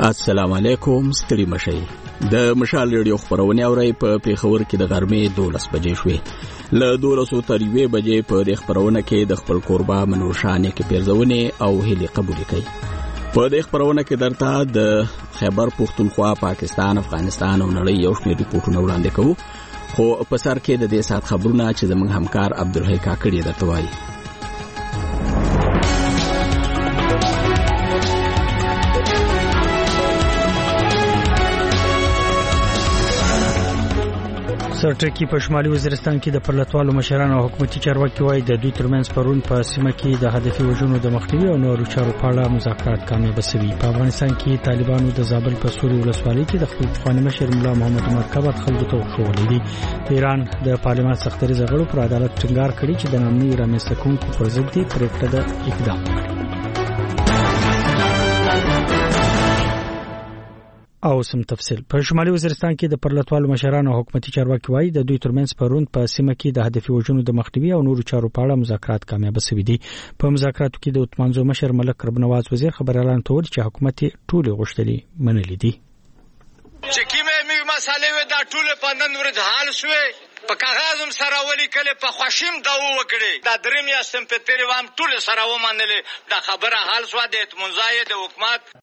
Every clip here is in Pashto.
السلام علیکم، ستړي مشئ. د مشال ریډیو خبرونه اوري په پیښور کې د غرمې 12 بجې شوې. له 12 تر 1 بجې په دې خبرونه کې د خپل قربا منوشانې کې پیرزونه او هلي قبول کړي. په دې خبرونه کې درته د خیبر پختونخوا، پاکستان، افغانستان او نړۍ یو شمېر ریپورتونه وړاندې کوو. خو په سر کې د دې سات خبرونه چې زموږ همکار عبدالحی کاکړي درته وایي. سرټکی په شمالي وزیرستان کې د پرلتوالو مشرانو او حکومتي چارواکي وایي د دوی ترمنځ پرون په سیمه کې د هدفي وژنو د مخنیوي او نورو چارو په اړه مذاکرات کامیاب شوي. په افغانستان کې طالبانو د زابل په سوري ولسوالۍ کې د خپل پخواني مشر ملا محمد عمر کبر خلکو ته وښودل دي. د ایران د پارلمان سختري زغړو پر عدالت ټینګار کړی چې د نامني رامنځته کوونکو پر ضد دي پریکړه د اقدام کړي. او سم تفصیل. په شمالي وزیرستان کې د پرلتوالو مشرانو او حکومتي چارواکي وایي د دوی ترمنځ پرون په سیمه کې د هدفي وژنو د مخنیوي او نورو چارو په اړه مذاکرات کامیاب شوي دي. په مذاکراتو کې د اتمانزو مشر ملک ربنواز وزیر خبر اعلان کړ چې حکومت ټول غوښتنې منلې دي. چې کیمه مسالې و دا ټول په نن ورځ حل شوې، په کاغذ هم سره ولیکل، په خوشیم دا وکړي، دا دریم یا سمپتری وام ټول سره ومنلې، دا خبره حل شو. د اتمنځای د حکومت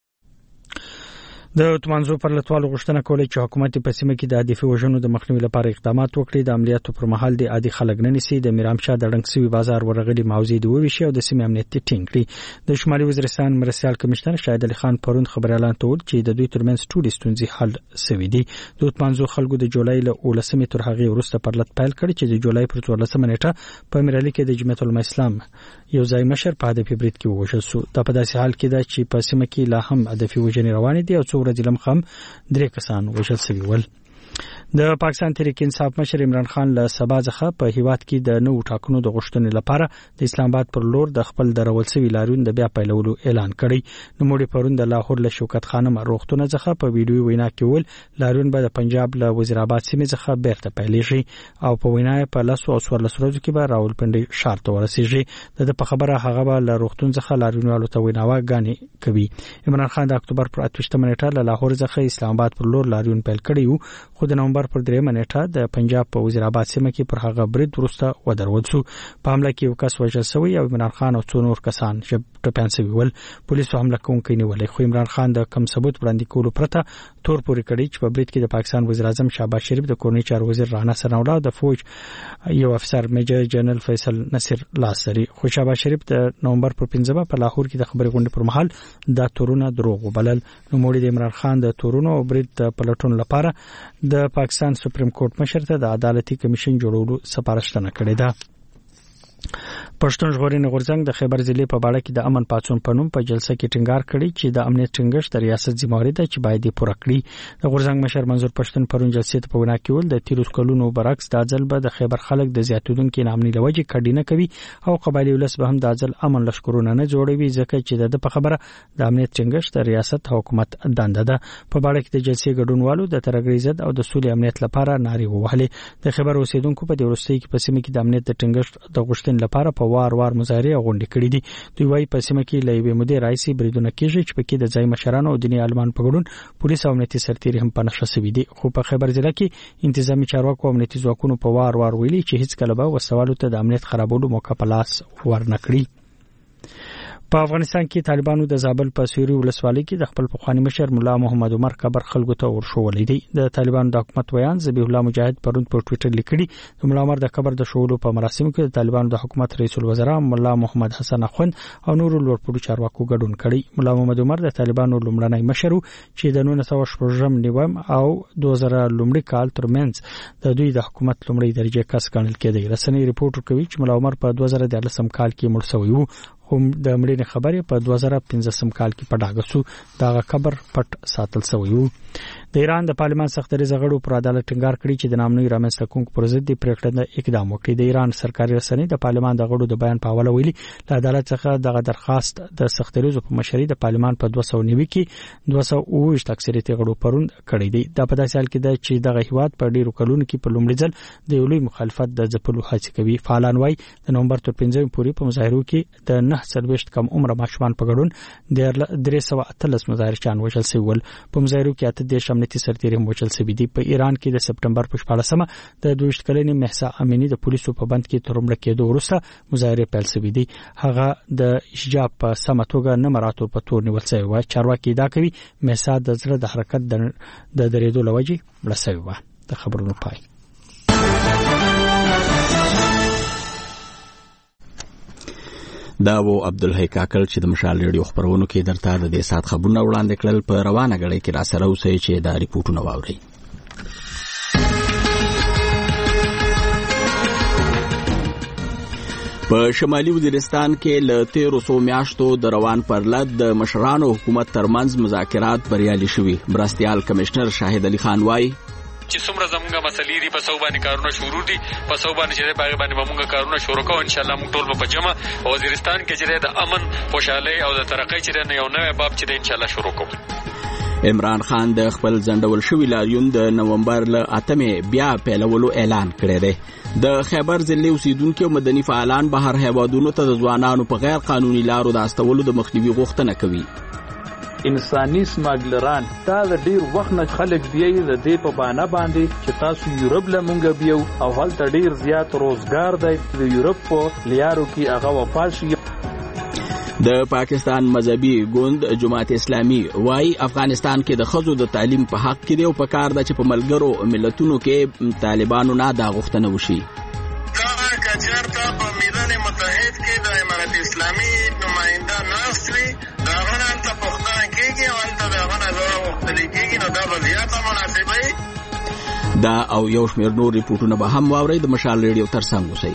د اتمانزو پرلتوالو غوښتنه کوله چې حکومت په سیمه کې د هدفي وژنو د مخنیوي لپاره اقدامات وکړي. د عملیاتو پر مهال د عادي خلک نه نسی د میرامشاه د ډنګسوي بازار ورغلي موضوع دی وویشي او د سیمې امنیت ټینګ کړي. د شمالي وزیرستان مرستيال کمشنر شاهد علي خان پرون خبر اعلان کړ چې د دوی ترمنځ ټول ستونزې حل شوي دي. د اتمانزو خلکو د جولای له 19 تر هغه وروسته پرلت پیل کړ چې د جولای پر 14 نیټه په میرالي کې د جمعیت العلماء اسلام یو ځای مشر په هدفي برید کې ووژل شو. دا په داسې حال کې ده چې په سیمه کې لا هم هدفي وژنې روانې دي او څو ورځې لمخم 3 کسان وژل شوي ول. د پاکستان تحریک انصاف مشر عمران خان له سبا څخه په هیواد کې د نوو ټاکنو د غوښتنې لپاره د اسلام آباد پر لور د خپل درول شوي لاریون د بیا پیلولو اعلان کړی. نوموړي پرون د لاهور له شوکت خانم روغتون څخه په ویډیو وینا کې ول لاریون به د پنجاب له وزیر آباد سیمې څخه بیرته پیلېږي او په وینا په 10 او 14 ورځو کې به راولپنډي ښار ته ورسیږي. د خبره هغه به له روغتون څخه لاریونوالو ته ویناوګانې کوي. عمران خان د اکتوبر پر 28 نیټه له لاهور څخه اسلام آباد پر لور لاریون پیل کړی خو د نومبر پر 3 نیټه د پنجاب په وزیر آباد سیمه کې پر هغه برید وروسته ودرول شو. په حمله کې یو کس وژل شوی او عمران خان او څو نور کسان ټپيان شوي ول. پولیسو حمله کوونکی نیولې خو عمران خان د کم ثبوت وړاندې کولو پرته تور پورې کړی چې په برید کې د پاکستان وزیر اعظم شهباز شریف، د کورنۍ چارو وزیر رانا ثناءالله او د فوج یو افسر میجر جنرال فیصل نصر لاسری. خو شهباز شریف د نومبر پر 15 په لاهور کې د خبري غونډې پر مهال دا تورونه دروغ وبلل. نو موږ د عمران خان د تورونو او برید پلټون لپاره د پاکستان سپریم کورټ مشر ته د عدالتي کمیشن جوړولو سپارښتنه کړې ده. پښتون ژغورنې غورځنګ د خیبر ضلع په باړه کې د امن پاتون په نوم په جلسه کې ټینګار کړی چې د امنیت ټینګښت د ریاست ذمہواری ده چې باید پوره کړي. د غورځنګ مشر منظور پښتون پرون جلسې ته په وینا کې ول د تیرو کلونو برعکس د ځل به د خیبر خلک د زیاتیدونکو نامني لوجه کډینه کوي او قبایلی ولس به هم د ځل امن لشکرونه نه جوړوي ځکه چې د خبره د امنیت ټینګښت د ریاست حکومت دنده ده. په باړه کې د جلسې ګډونوالو د ترګری ضد او د سولې امنیت لپاره نارې ووهلې. د خیبر اوسیدونکو په دې ورستۍ کې په سیمه کې د امنیت د ټینګښت د غوښتنې لپاره په وار مظاهره غونډې کړې دي. دوی وايي په سیمه کې له یوې مودې راځي بریدونه کېږي چې پکې د ځای مشرانو او دیني عالمان په ګډون پولیس او امنیتي سرتیري هم په نښه شوي دي. خو په خیبر ضلع کې انتظامی چارواکو او امنیتي ځواکونو په وار ویلي چې هیڅ کله به وسوالو ته د امنیت خرابولو موقع په لاس ورنکړي. په افغانستان کې طالبانو د زابل په سوري ولسوالۍ کې د خپل پخواني مشر ملا محمد عمر کبر خلکو ته ورشولې دي. د طالبانو د حکومت ویان ذبیح الله مجاهد پرون په ټوئیټر لیکلي د ملا عمر د قبر د شولو په مراسمو کې د طالبانو د حکومت رئیس الوزرا ملا محمد حسن اخوند او نورو لوړپوړو چارواکو ګډون کړي. ملا محمد عمر د طالبانو لومړنی مشر چې د 1914 نیوم او 2000 لومړي کال ترمنځ د دوی د حکومت لومړی درجه کس ګڼل کېدی. رسنۍ ریپورت کوي چې ملا عمر په 2013 کال کې مړ شوی و. هم د مړینې خبرې په 2015 کال کې په ډاګه شو. دا قبر پټ ساتل شوی و. د ایران د پارلمان سختري زغړو پر عدالت ټینګار کړی چې د نامنوي رامنځته کوونکو پر ضد پریکړه د اقدام وکړي. د ایران سرکاري رسنۍ د پارلمان د غړو د بیان په حواله ویلي د عدالت څخه دغه درخواست د سختریزو په مشرۍ د پارلمان په 290 کې 220 اکثریت غړو پرون کړی دی. دا په داسې حال کې ده چې دغه هیواد په ډیرو کلونو کې په لومړي ځل د یو لوی مخالفت د ځپلو هڅه کوي. فعالان وايي د نومبر تر 15 پورې په مظاهرو کې د 40 کم عمره ماشومان په ګډون 318 مظاهرچیان وژل شوي ول. په مظاهرو کې 8 امنیتي سرتیري وژل شوي دي. په ایران کې د سپټمبر په 14مه د 22 کلنې مهسا امینی د پولیسو په بند کې تر مړه کېدو وروسته مظاهره پیل شوې دي. هغه د حجاب په سمه توګه نه مراتو په تور نیول شوی و. چارواکي دا کوي مهسا د زړه د حرکت د درېدو لوجې مړه شوې وه. د خبرونو پای. دا و عبدالحی کاکل چې د مشال ریډیو خبرونو کې درته د دې سات خبرونه وړاندې کړل. په روانه غړي کې را سره اوسئ چې دا ریپورتونه واورئ. په شمالي وزیرستان کې له 1300 میاشتو د روان پرلط د مشرانو حکومت ترمنځ مذاکرات بریالي شوي. مرستیال کمشنر شاهد علي خان وایي چې څومره زموږه مسلې دي په صوبانه کارونه شروع دي، په صوبانه چې باغ باندې موږ کارونه شروع کوو. ان شاء الله موږ ټول په جمع وزیرستان کې چې د امن، خوشحالي او د ترقۍ چې یو نوې باب چې ان شاء الله شروع کوو. عمران خان د خپل ځنډول شوی لاریون د نومبر له 8 بیا پیلولو اعلان کړی دی. د خیبر ضلع اوسیدونکو او مدني فعالان بهر هیوادونو ته د ځوانانو په غیر قانوني لارو د استولو د مخنیوي غوښتنه کوي. انساني سمګلران دا د ډیر وخت نه خلک بیاي د دې په بانه باندې چې تاسو یورپ له مونږ بیو او هلته ډیر زیات روزګار دی. د یورپ په لیارو کې هغه وفات شي. د پاکستان مذهبي ګوند جماعت اسلامي وايي افغانستان کې د ښځو د تعلیم په حق کې دی او په کار ده چې په ملګرو ملتونو کې طالبانو نه دا غوښتنه وشي. کچرته په میدان متحد کې د امارت اسلامي نماینده ناستوي دا غنان ته پوښتنه کېږي او هلته د هغه نه ځواب غوښتل کېږي، نو دا به زیاته مناسبه. دا او یو شمېر نور ریپورټونه به هم واورئ. د مشال ریډیو ترڅنګ اوسئ.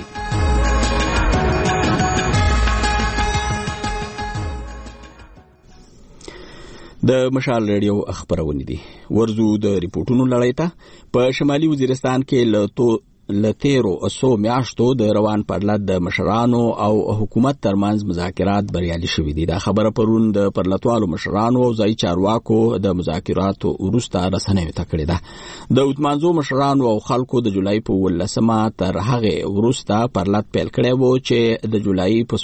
د مشال ریډیو خبرونه دي. ورزو د ریپورټونو لړۍ ته. په شمالي وزیرستان کې له 1300 میاشتو د روان پرلط د مشرانو او حکومت ترمنځ مذاکرات بریالي شوي دي. دا خبره پرون د پرلطوالو مشرانو او ځایي چارواکو د مذاکراتو وروسته رسنیو ته کړې ده. د اوتمانزو مشرانو او خلکو د جولای په 18 تر هغه وروسته پرلط پیل کړی و چې د جولای په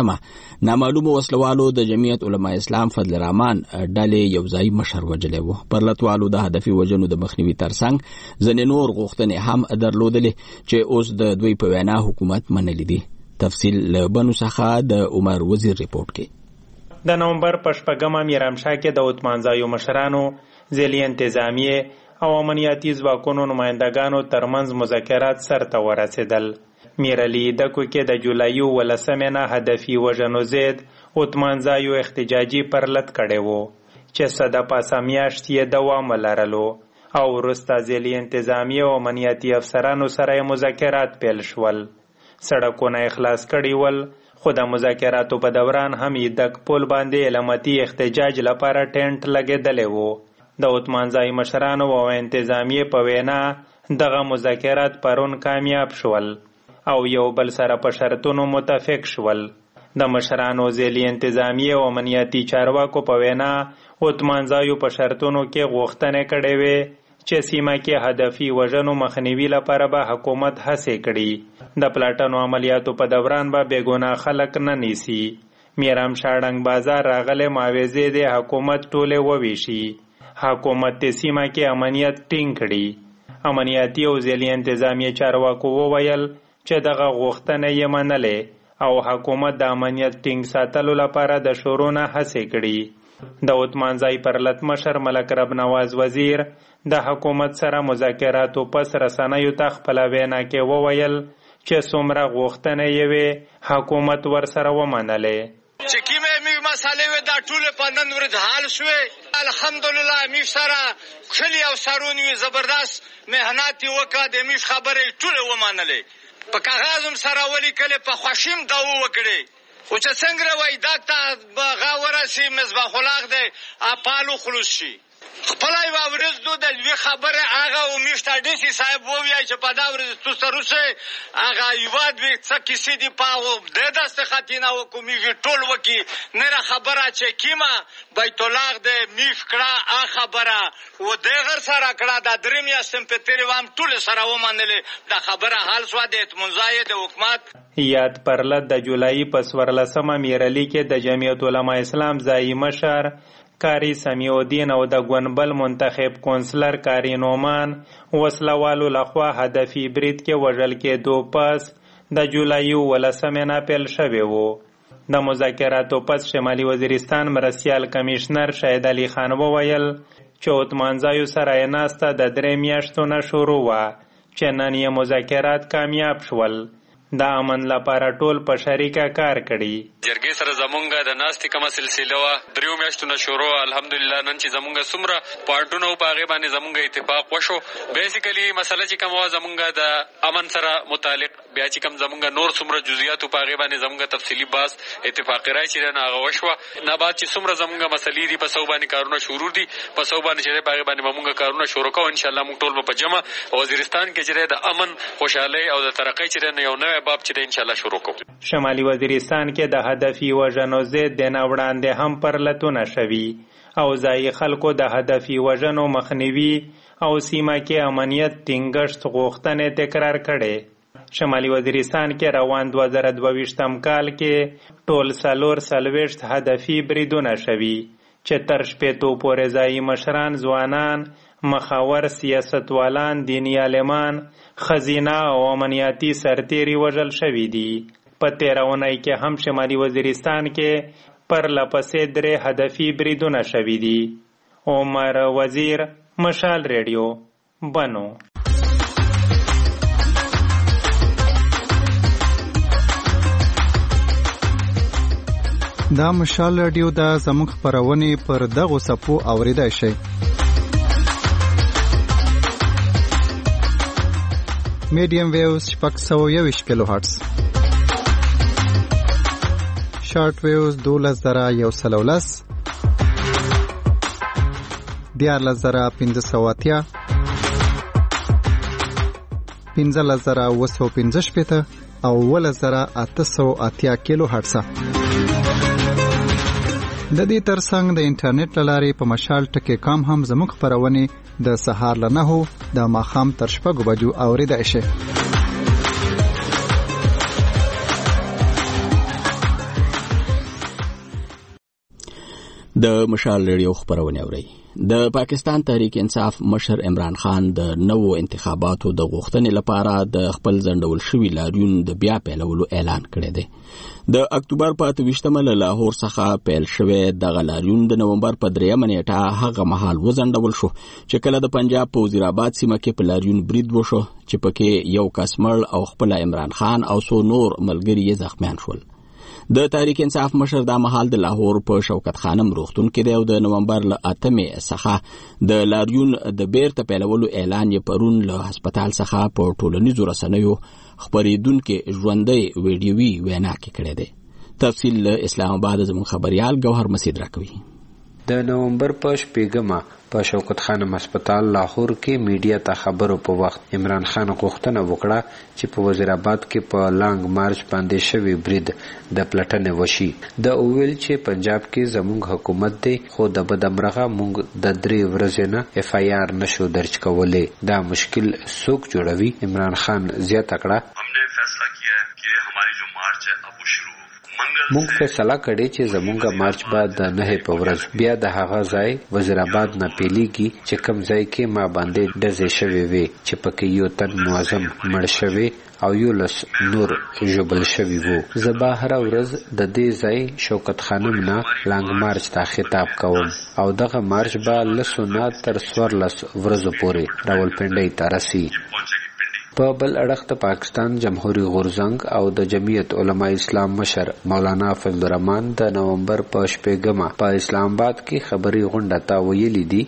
14 نامعلومو وسلوالو د جمعیت علماء اسلام فضل الرحمن ډلې یو ځای مشر وجلی و. پرلطوالو د هدفي وژنو د مخنیوي ترڅنګ ځینې نور غوښتنې هم درلودلې چې اوس د دوی په وینا حکومت منلې دي. تفصیل له بنو څخه د عمر وزیر ریپورت کې. د نومبر په 8 میرامشاه کې د اوتمانزایو مشرانو، ځلي انتظامیه او امنیتي ځواکونو نمایندګانو ترمنځ مذاکرات سرته ورسېدل. میرعلي دکو کې د جولای 18 نه هدفي وژنو ضد اوتمانزایو احتجاجي پرلط کړی و چې صده پاسه میاشت یې دوام لرلو او وروسته ځلي انتظامیه او امنیتي افسرانو سره مذاکرات پیل شول. سړکونه اخلاص کړي ول، خو د مذاکراتو په دوران هم یې دک پول باندې علامتي احتجاج لپاره ټینټ لګېدلی و. د اوتمانزای مشرانو او انتظامیه په وینا دغه مذاکرات پرون کامیاب شول او یو بل سره په شرطونو متفق شول. د مشرانو ځلي انتظامیه او امنیتي چارواکو په وینا اوتمانزایو په شرطونو کې غوښتنې کړې وې چې سیمه کې هدفي وژنو مخنیوي لپاره به حکومت هڅې کړي. د پلاټنو عملیاتو په دوران به بېګناه خلک نه نیسي. میرامشاه ډنګ بازار راغلی معاوضې د حکومت ټولې وویشي. حکومت د سیمه کې امنیت ټینګ کړي. امنیتي او ځلي انتظامیه چارواکو وویل چې دغه غوښتنې یې منلې او حکومت د امنیت ټینګ ساتلو لپاره د شروع نه هڅې کړي. د اوتمانزای پرلط مشر ملک رب نواز وزیر د حکومت سره مذاکراتو پس رسنیو ته خپله وینا کې وویل چې څومره غوښتنې یې وې حکومت ورسره ومنلې. چې کومې موږ مسالې وې دا ټولې په نن ورځ حل شوې. الحمدلله موږ سره کلي او سرون وي زبردست محنت یې وکړه. د موږ خبرې ټولې ومنلې. په کاغذ هم سره ولیکلې، په خوښي هم دا وکړې. خو چې څنګه وایي دا ته غا ورسي مصباح الحق دی اپالو خلوص شي. خپل یو ورځ د لوی خبره هغه میشته ډیسي صاحب وویل چې په دا ورځ تو سره سه هغه یواد وی څه کیسې دی پاو د داسته خاتینه حکومي ټول وکي نه خبره چې کیما بیت الله د میف کړه ا خبره و د غیر سره کړه د درمیا سمپتری وام ټول سره ومنلې د خبره حال سو د اتمنځای د حکومت یاد پرله د جولای په 14مه میرالي کې د جمعیت علماء اسلام ځای مشر کاری سمیع الدین او د ګونبل منتخب کونسلر کاری نومان وسلوالو لخوا هدفي برید کې وژل کېدو پس د جولای 18 پیل شوی و. د مذاکراتو پس شمالي وزیرستان مرستیال کمیشنر شهید علي خان وویل چې اتمانځایو سره یې ناسته د 3 میاشتو نه شروع وه چې نن یې مذاکرات کامیاب شول. د امن لپاره ټول په شریکه کار کړي. جرګې سره زمونږ د ناستې کومه سلسله وه 3 میاشتو نه شروع. الحمدلله نن چې زمونږ څومره پارټونه و په هغې باندې زمونږ اتفاق وشو. بیسیکلي مسله چې کومه وه زمونږ د امن سره متعلق، بیا چې کوم زمونږ نور څومره جزئیات و په هغې باندې زمونږ تفصیلي بحث اتفاقي رایې چې دی نه هغه وشوه. نه بعد چې څومره زمونږ مسلې دي په سو باندې کارونه شروع دي، په سو باندې چې دی په هغې باندې به مونږ کارونه شروع کوو. انشاءالله مونږ ټول به په جمع وزیرستان کې چې دی د امن خوشحالۍ او د ترقۍ چې دی نه یو نوی باب چې دی انشاءالله شروع کوو. شمالي وزیرستان کې د هدفي وژنو ضد د نه وړاندې هم پرلتونه شوي او ځایي خلکو د هدفي وژنو مخنیوي او سیمه کې امنیت ټینګښت غوښتنې تکرار کړي. شمالي وزیرستان کې روان 2022 کال کې ټول 440 هدفي بریدونه شوي چې تر 80 پورې ځایي مشران، ځوانان، مخاور سیاستوالان، دینی عالمان، خزینه او امنیتي سرتیري وژل شوي دي. په تېره اونۍ کې هم شمالي وزیرستان کې پرلپسې 3 هدفي بریدونه شوي دي. عمر وزیر، مشال ریډیو، بنو. دا مشال ریډیو د زموږ خپرونې پر دغو صفحو اوریدای شئ. میډیم ویوز 621 کیلو هرتز، شارټ ویوز 12110، 14580، 15915 او 11880 کیلو هرتز. د دې ترڅنګ د انټرنیټ لارې په مشال.com هم زموږ خپرونې د سهار له 9 د ماښام تر 6 بجو اوریدای شي. د مشال ریډیو خبرونه اوري. د پاکستان تحریک انصاف مشر عمران خان د نوو انتخاباتو د غوښتنې لپاره د خپل ځنډول شوي لاریون د بیا پیلولو اعلان کړی دی. د اکتوبر په 28مه له لاهور څخه پیل شوی دغه لاریون د نومبر په 3مه نیټه هغه مهال وځنډول شو چې کله د پنجاب په وزیرآباد سیمه کې په لاریون برید وشو چې پکې یو کس مړ او خپل عمران خان او څو نور ملګري یې زخمیان شول. د تحریک انصاف مشر دا مهال د لاهور په شوکت خانم روغتون کې دی او د نومبر له 8مې څخه د لاریون د بیرته پیلولو اعلان یې پرون له هسپتال څخه په ټولنیزو رسنیو خبرېدونکو ژوندۍ ویډیوي وینا کې کړی دی. تفصیل له اسلام آباد زموږ خبريال ګوهر مسید راکوي. د نومبر په 8مه په شوکت خانم هسپتال لاهور کې میډیا ته خبرو په وخت عمران خان غوښتنه وکړه چې په وزیرآباد کې په لانګ مارچ باندې شوی برید د پلټنې وشي. د اوویل چې پنجاب کې زموږ حکومت دی خو د بدمرغه موږ د 3 ورځې نه FIR نشو درج کولای. دا مشکل څوک جوړوي؟ عمران خان زیاته کړه हमने फैसला किया है कि हमारी जो मार्च है अब वो शुरू مونږ فیصله کړې چې زمونږ مارچ بعد د 9 په ورځ بیا د هغه ځای وزیرآباد نه پیلېږي چې کوم ځای کې ما باندې ډزې شوې وي چې پکې یو تن معظم مړ شوی او یو لس نور ژوبل شوی وو. زه به هره ورځ د دې ځای شوکت خانم نه لانګ مارچ ته خطاب کوم او دغه مارچ به لسو نه تر 14 ورځو پورې راولپنډۍ ته رسي. په بل اړخ د پاکستان جمهوریت غورځنګ او د جمعیت علماء اسلام مشر مولانا فضل الرحمن د نومبر په 8مه په اسلام آباد کې خبري غونډه ته ویلي دي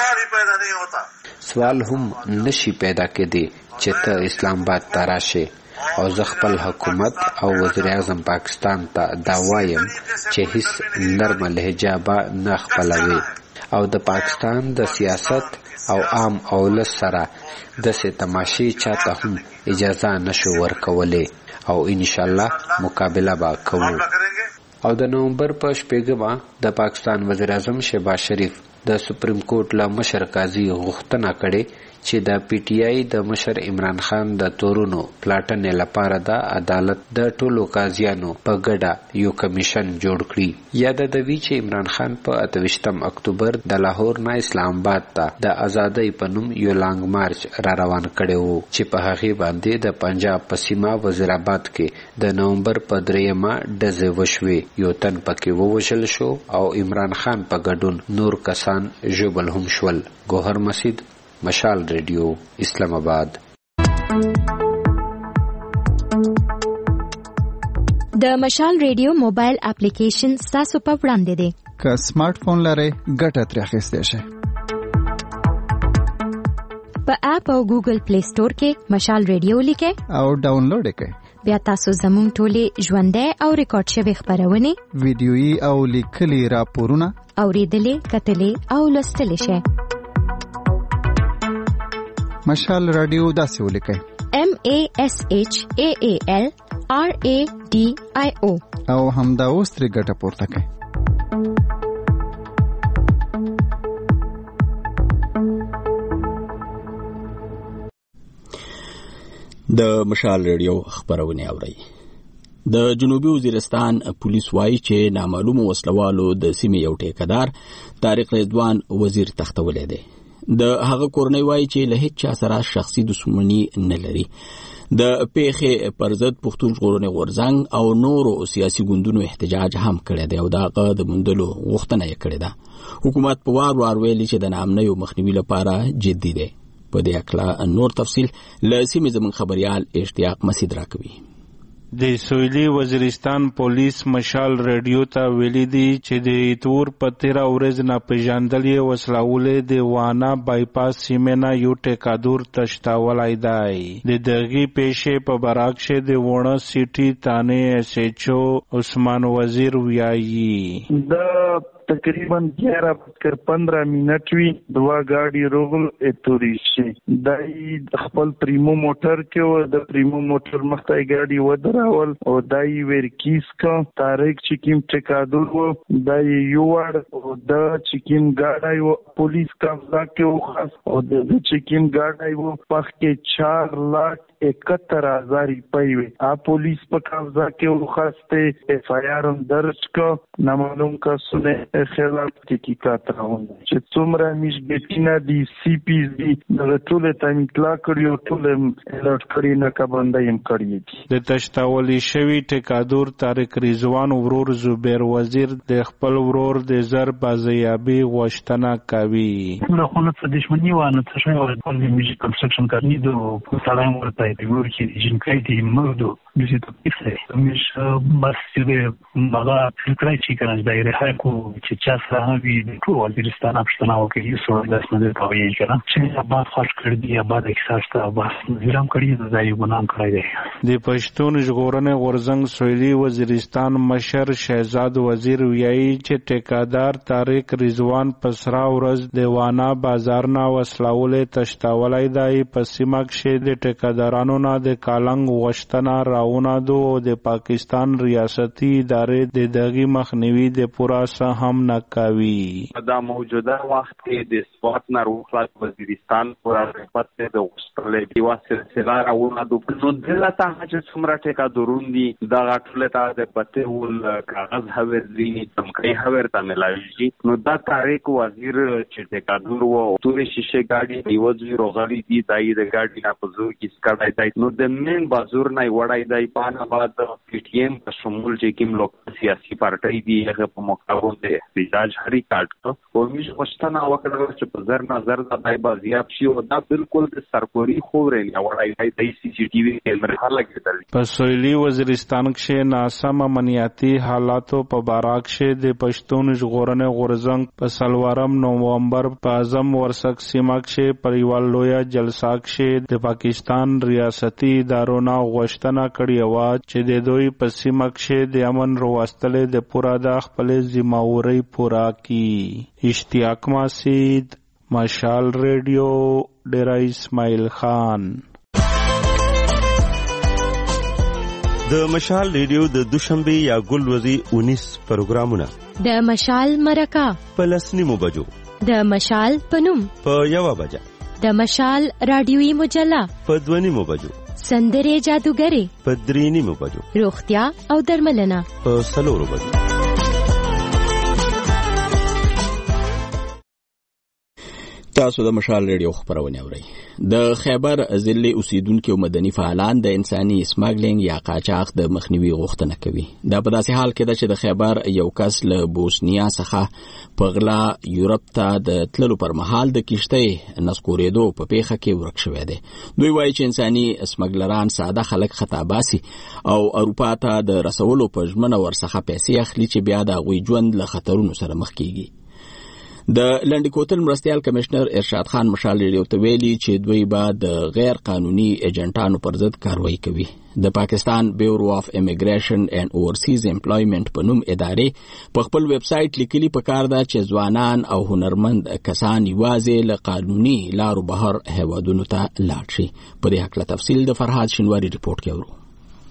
سوال هم نشي پیدا کېدی چې ته اسلام آباد ته راشې او زه خپل حکومت او وزیر اعظم پاکستان ته دا وایم چې هیڅ نرمه لهجه به نه خپلوي او د پاکستان د سیاست او عام اولس سره داسې تماشې چاته هم اجازه نشو ورکولی او ان شاء الله مقابله به کوو. او د نومبر په 8 د پاکستان وزیر اعظم شهباز شریف د سپریم کورټ له مشر قاضي غوښتنه کړې چې د پی ټی آی د مشر عمران خان د تورونو پلاټنې لپاره د عدالت د ټولو قاضیانو په ګډه یو کمیشن جوړ کړي. یاد د وی چې عمران خان په 28 اکتوبر د لاهور نه اسلام آباد ته د ازادۍ په نوم یو لانګ مارچ را روان کړی وو چې په هغه باندې د پنجاب په سیمه وزیرآباد کې د نومبر په 3 ډزې وشوې. یو تن پکې ووژل شو او عمران خان په ګډون نور کسان ژوبل هم شول. ګوهر مسجد، مشال ریډیو، اسلام آباد. د مشال ریډیو موبایل اپلیکیشن تاسو په وړاندې دی. که سمارټ فون لرئ ګټه ترې اخیستی شئ. په اپ او ګوګل پلی سٹور کې مشال ریډیو لیکئ او ډاونلوډ یې کړئ. بیا تاسو زموږ ټولې ژوندۍ او ریکارډ شوي خپرونې، ویډیويي او لیکلي راپورونه اورېدلې، کتلې او لوستلې شئ. مشال رادیو داسې ولیکئ: MASHAAL RADIO او همدا اوس ترې ګټه پورته کړئ. د مشال ریډیو خبرونه اورئ. د جنوبي وزیرستان پولیس وایي چې نامعلوم وسلوالو د سیمې یو ټیکدار طارق رضوان وزیر تختولی دی. د هغه کورنۍ وایي چې له هیڅ چا سره شخصي دښمني نه لري. د پیښې پر ضد پښتون ژغورنې غورځنګ او نورو سیاسي ګوندونو احتجاج هم کړی دی او د هغه د موندلو غوښتنه یې کړې ده. حکومت په وار ویلي چې د ناامنیو مخنیوي لپاره جدي دی. په دې اړه نور تفصیل له سیمې زموږ خبريال اشتیاق مسعود راکوي. د سویلي وزیرستان پولیس مشال ریډیو ته ویلي دي چې د تور په 13 ورځ ناپېژندلې وسلهولې د وانا بایپاس سیمې نه یو ټیکادور تشتاولی دی. د دغې پیښې په برعکس د وونه سیټي تانې ایس ایچ او عثمان وزیر ویایي تقریبا 11:15 وی دوا گاډي روغل اتوري شي. دای خپل پریمو موټر کې د پریمو موټر مخته گاډي ودراول او دای ورکیس کا طارق چکیم ټیکادور و دای یوړ او د چکیم گاډي و پولیس قبضه کې و خاص او د چکیم گاډي و پخ کې 4,71,000 روپۍ وي. پولیس په قبضه کې و خاصه ایف آی آر درج کا نامعلوم کسونه خلاف تحقیقات روان دي چې څومره میشګټینا دي سی پی دي د ټول ته اطلاع کړی او ټول الرټ کړی نه کبندایم کړی. د تشتاولی شوی ټیکادور طارق رضوان ورور زبیر وزیر د خپل ورور د زر بازیابی غوښتنه کوي. نو خو په دښمنی وانه څه شوی ورته میوزیک کنستراکشن کوي د پټالایم ورته دی ورکی جنکای دی مردو دوی ته پیښه مش بس چې مالا فکرای چې کنه دایره هکو چې چا سره وی د ټول وزیرستان اپشتنا وکړي یو څو د اسناد کوي کنه چې آباد خاص کړ دی آباد احساس ته بس ویرام کړی د ځای ګنام کړی دی. د پښتون ژغورنې غورځنګ سویلي وزیرستان مشر شهزاد وزیر ویایي چې ټیکادار طارق رضوان په سره ورځ د وانا بازار نه وسلهولې تشتاولی دی. په سیمه کې د ټیکادارانو نه د کالنګ غوښتنه راونه دو د پاکستان ریاستي ادارې د دغې مخنیوي د پوره څه هم نه کوي. دا موجوده وخت کې د سوات نه روخلاص وزیرستان پورا رغبت د غوښتلې یو سلسله راونه دو نو دلته چې څومره ټیکادارون دي دا ټول ته د پته ول کاغذ هوردي تمکي هورته ملایي. نو دا طارق وزیر چې ټیکادار وو تورې شیشه گاډي دیوځي روغلي دي دای د گاډي نه په زور کې سکړای دی. نو د مین بازور نه وړای دی پانه بعد پی ټی ایم په شمول چې کوم لوک سیاسي پارټي دی هغه په مقابل د احتجاج هرې کاټ او موږ غوښتنه وکړه چې په زر نظر د دای بازیاب شي او دا بالکل د سرپوري خورې نه وړای دی سی سی ټي وی کیمرې لګیدل. په سویلي وزیرستان کې ناسم امنیتي حالاتو په باراک کې د پښتون ژغورنې غورځنګ په سلوارم نومبر په اعظم ورسک سیمه کې پر یو لوی جلسه کې د پاکستان ریاستي ادارو نه غوښتنه کړې و چې د دوی په سیمه کې د امن وروستلې د پوره د خپل ذمہواری خبری پورا کی. اشتیاق ماسید، مشال ریڈیو، ډیرا اسماعیل خان. د مشال ریډیو د دوشنبه یا ګلورځي 19 پروګرامونه. د مشال مرکه په 10:30 بجو. د مشال پنوم په 1 بجه. د مشال رادیویی مجله په 2:30 بجو. سندره جادوګری په 3:30 بجو. روغتیا او درملنه په 4 بجو. تاسو د مشال ریډیو خبرونه اورئ. د خیبر ضلع اوسیدونکو مدني فعالان د انساني سمګلینګ یا قاچاق د مخنیوي غوښتنه کوي. دا په داسې حال کې ده چې د خیبر یو کس له بوسنیا څخه په غلا یورپ ته د تللو پر مهال د کشتۍ نسکورېدو په پیښه کې ورک شوی دی. دوی وایي چې انساني سمګلران ساده خلک خطا باسي او اروپا ته د رسولو په ژمنه ورڅخه پیسې اخلي چې بیا د هغوی ژوند له خطرونو سره مخ کیږي. د لنډی کوتل مرستیال کمشنر ارشاد خان مشال ریډیو ته ویلي چې دوی به د غیر قانوني ایجنټانو پر ضد کاروایی کوي. د پاکستان بیورو اف امیګریشن اینڈ اورسیز امپلایمنٹ په نوم ادارې په خپل ویب سټ لیکلي پکار ده چې ځوانان او هنرمند کسان یوازې له قانوني لارو بهر هیوادونو ته لاړ شي. په دې هکله تفصیل د فرهاد شینواری رپورټ کې اورو.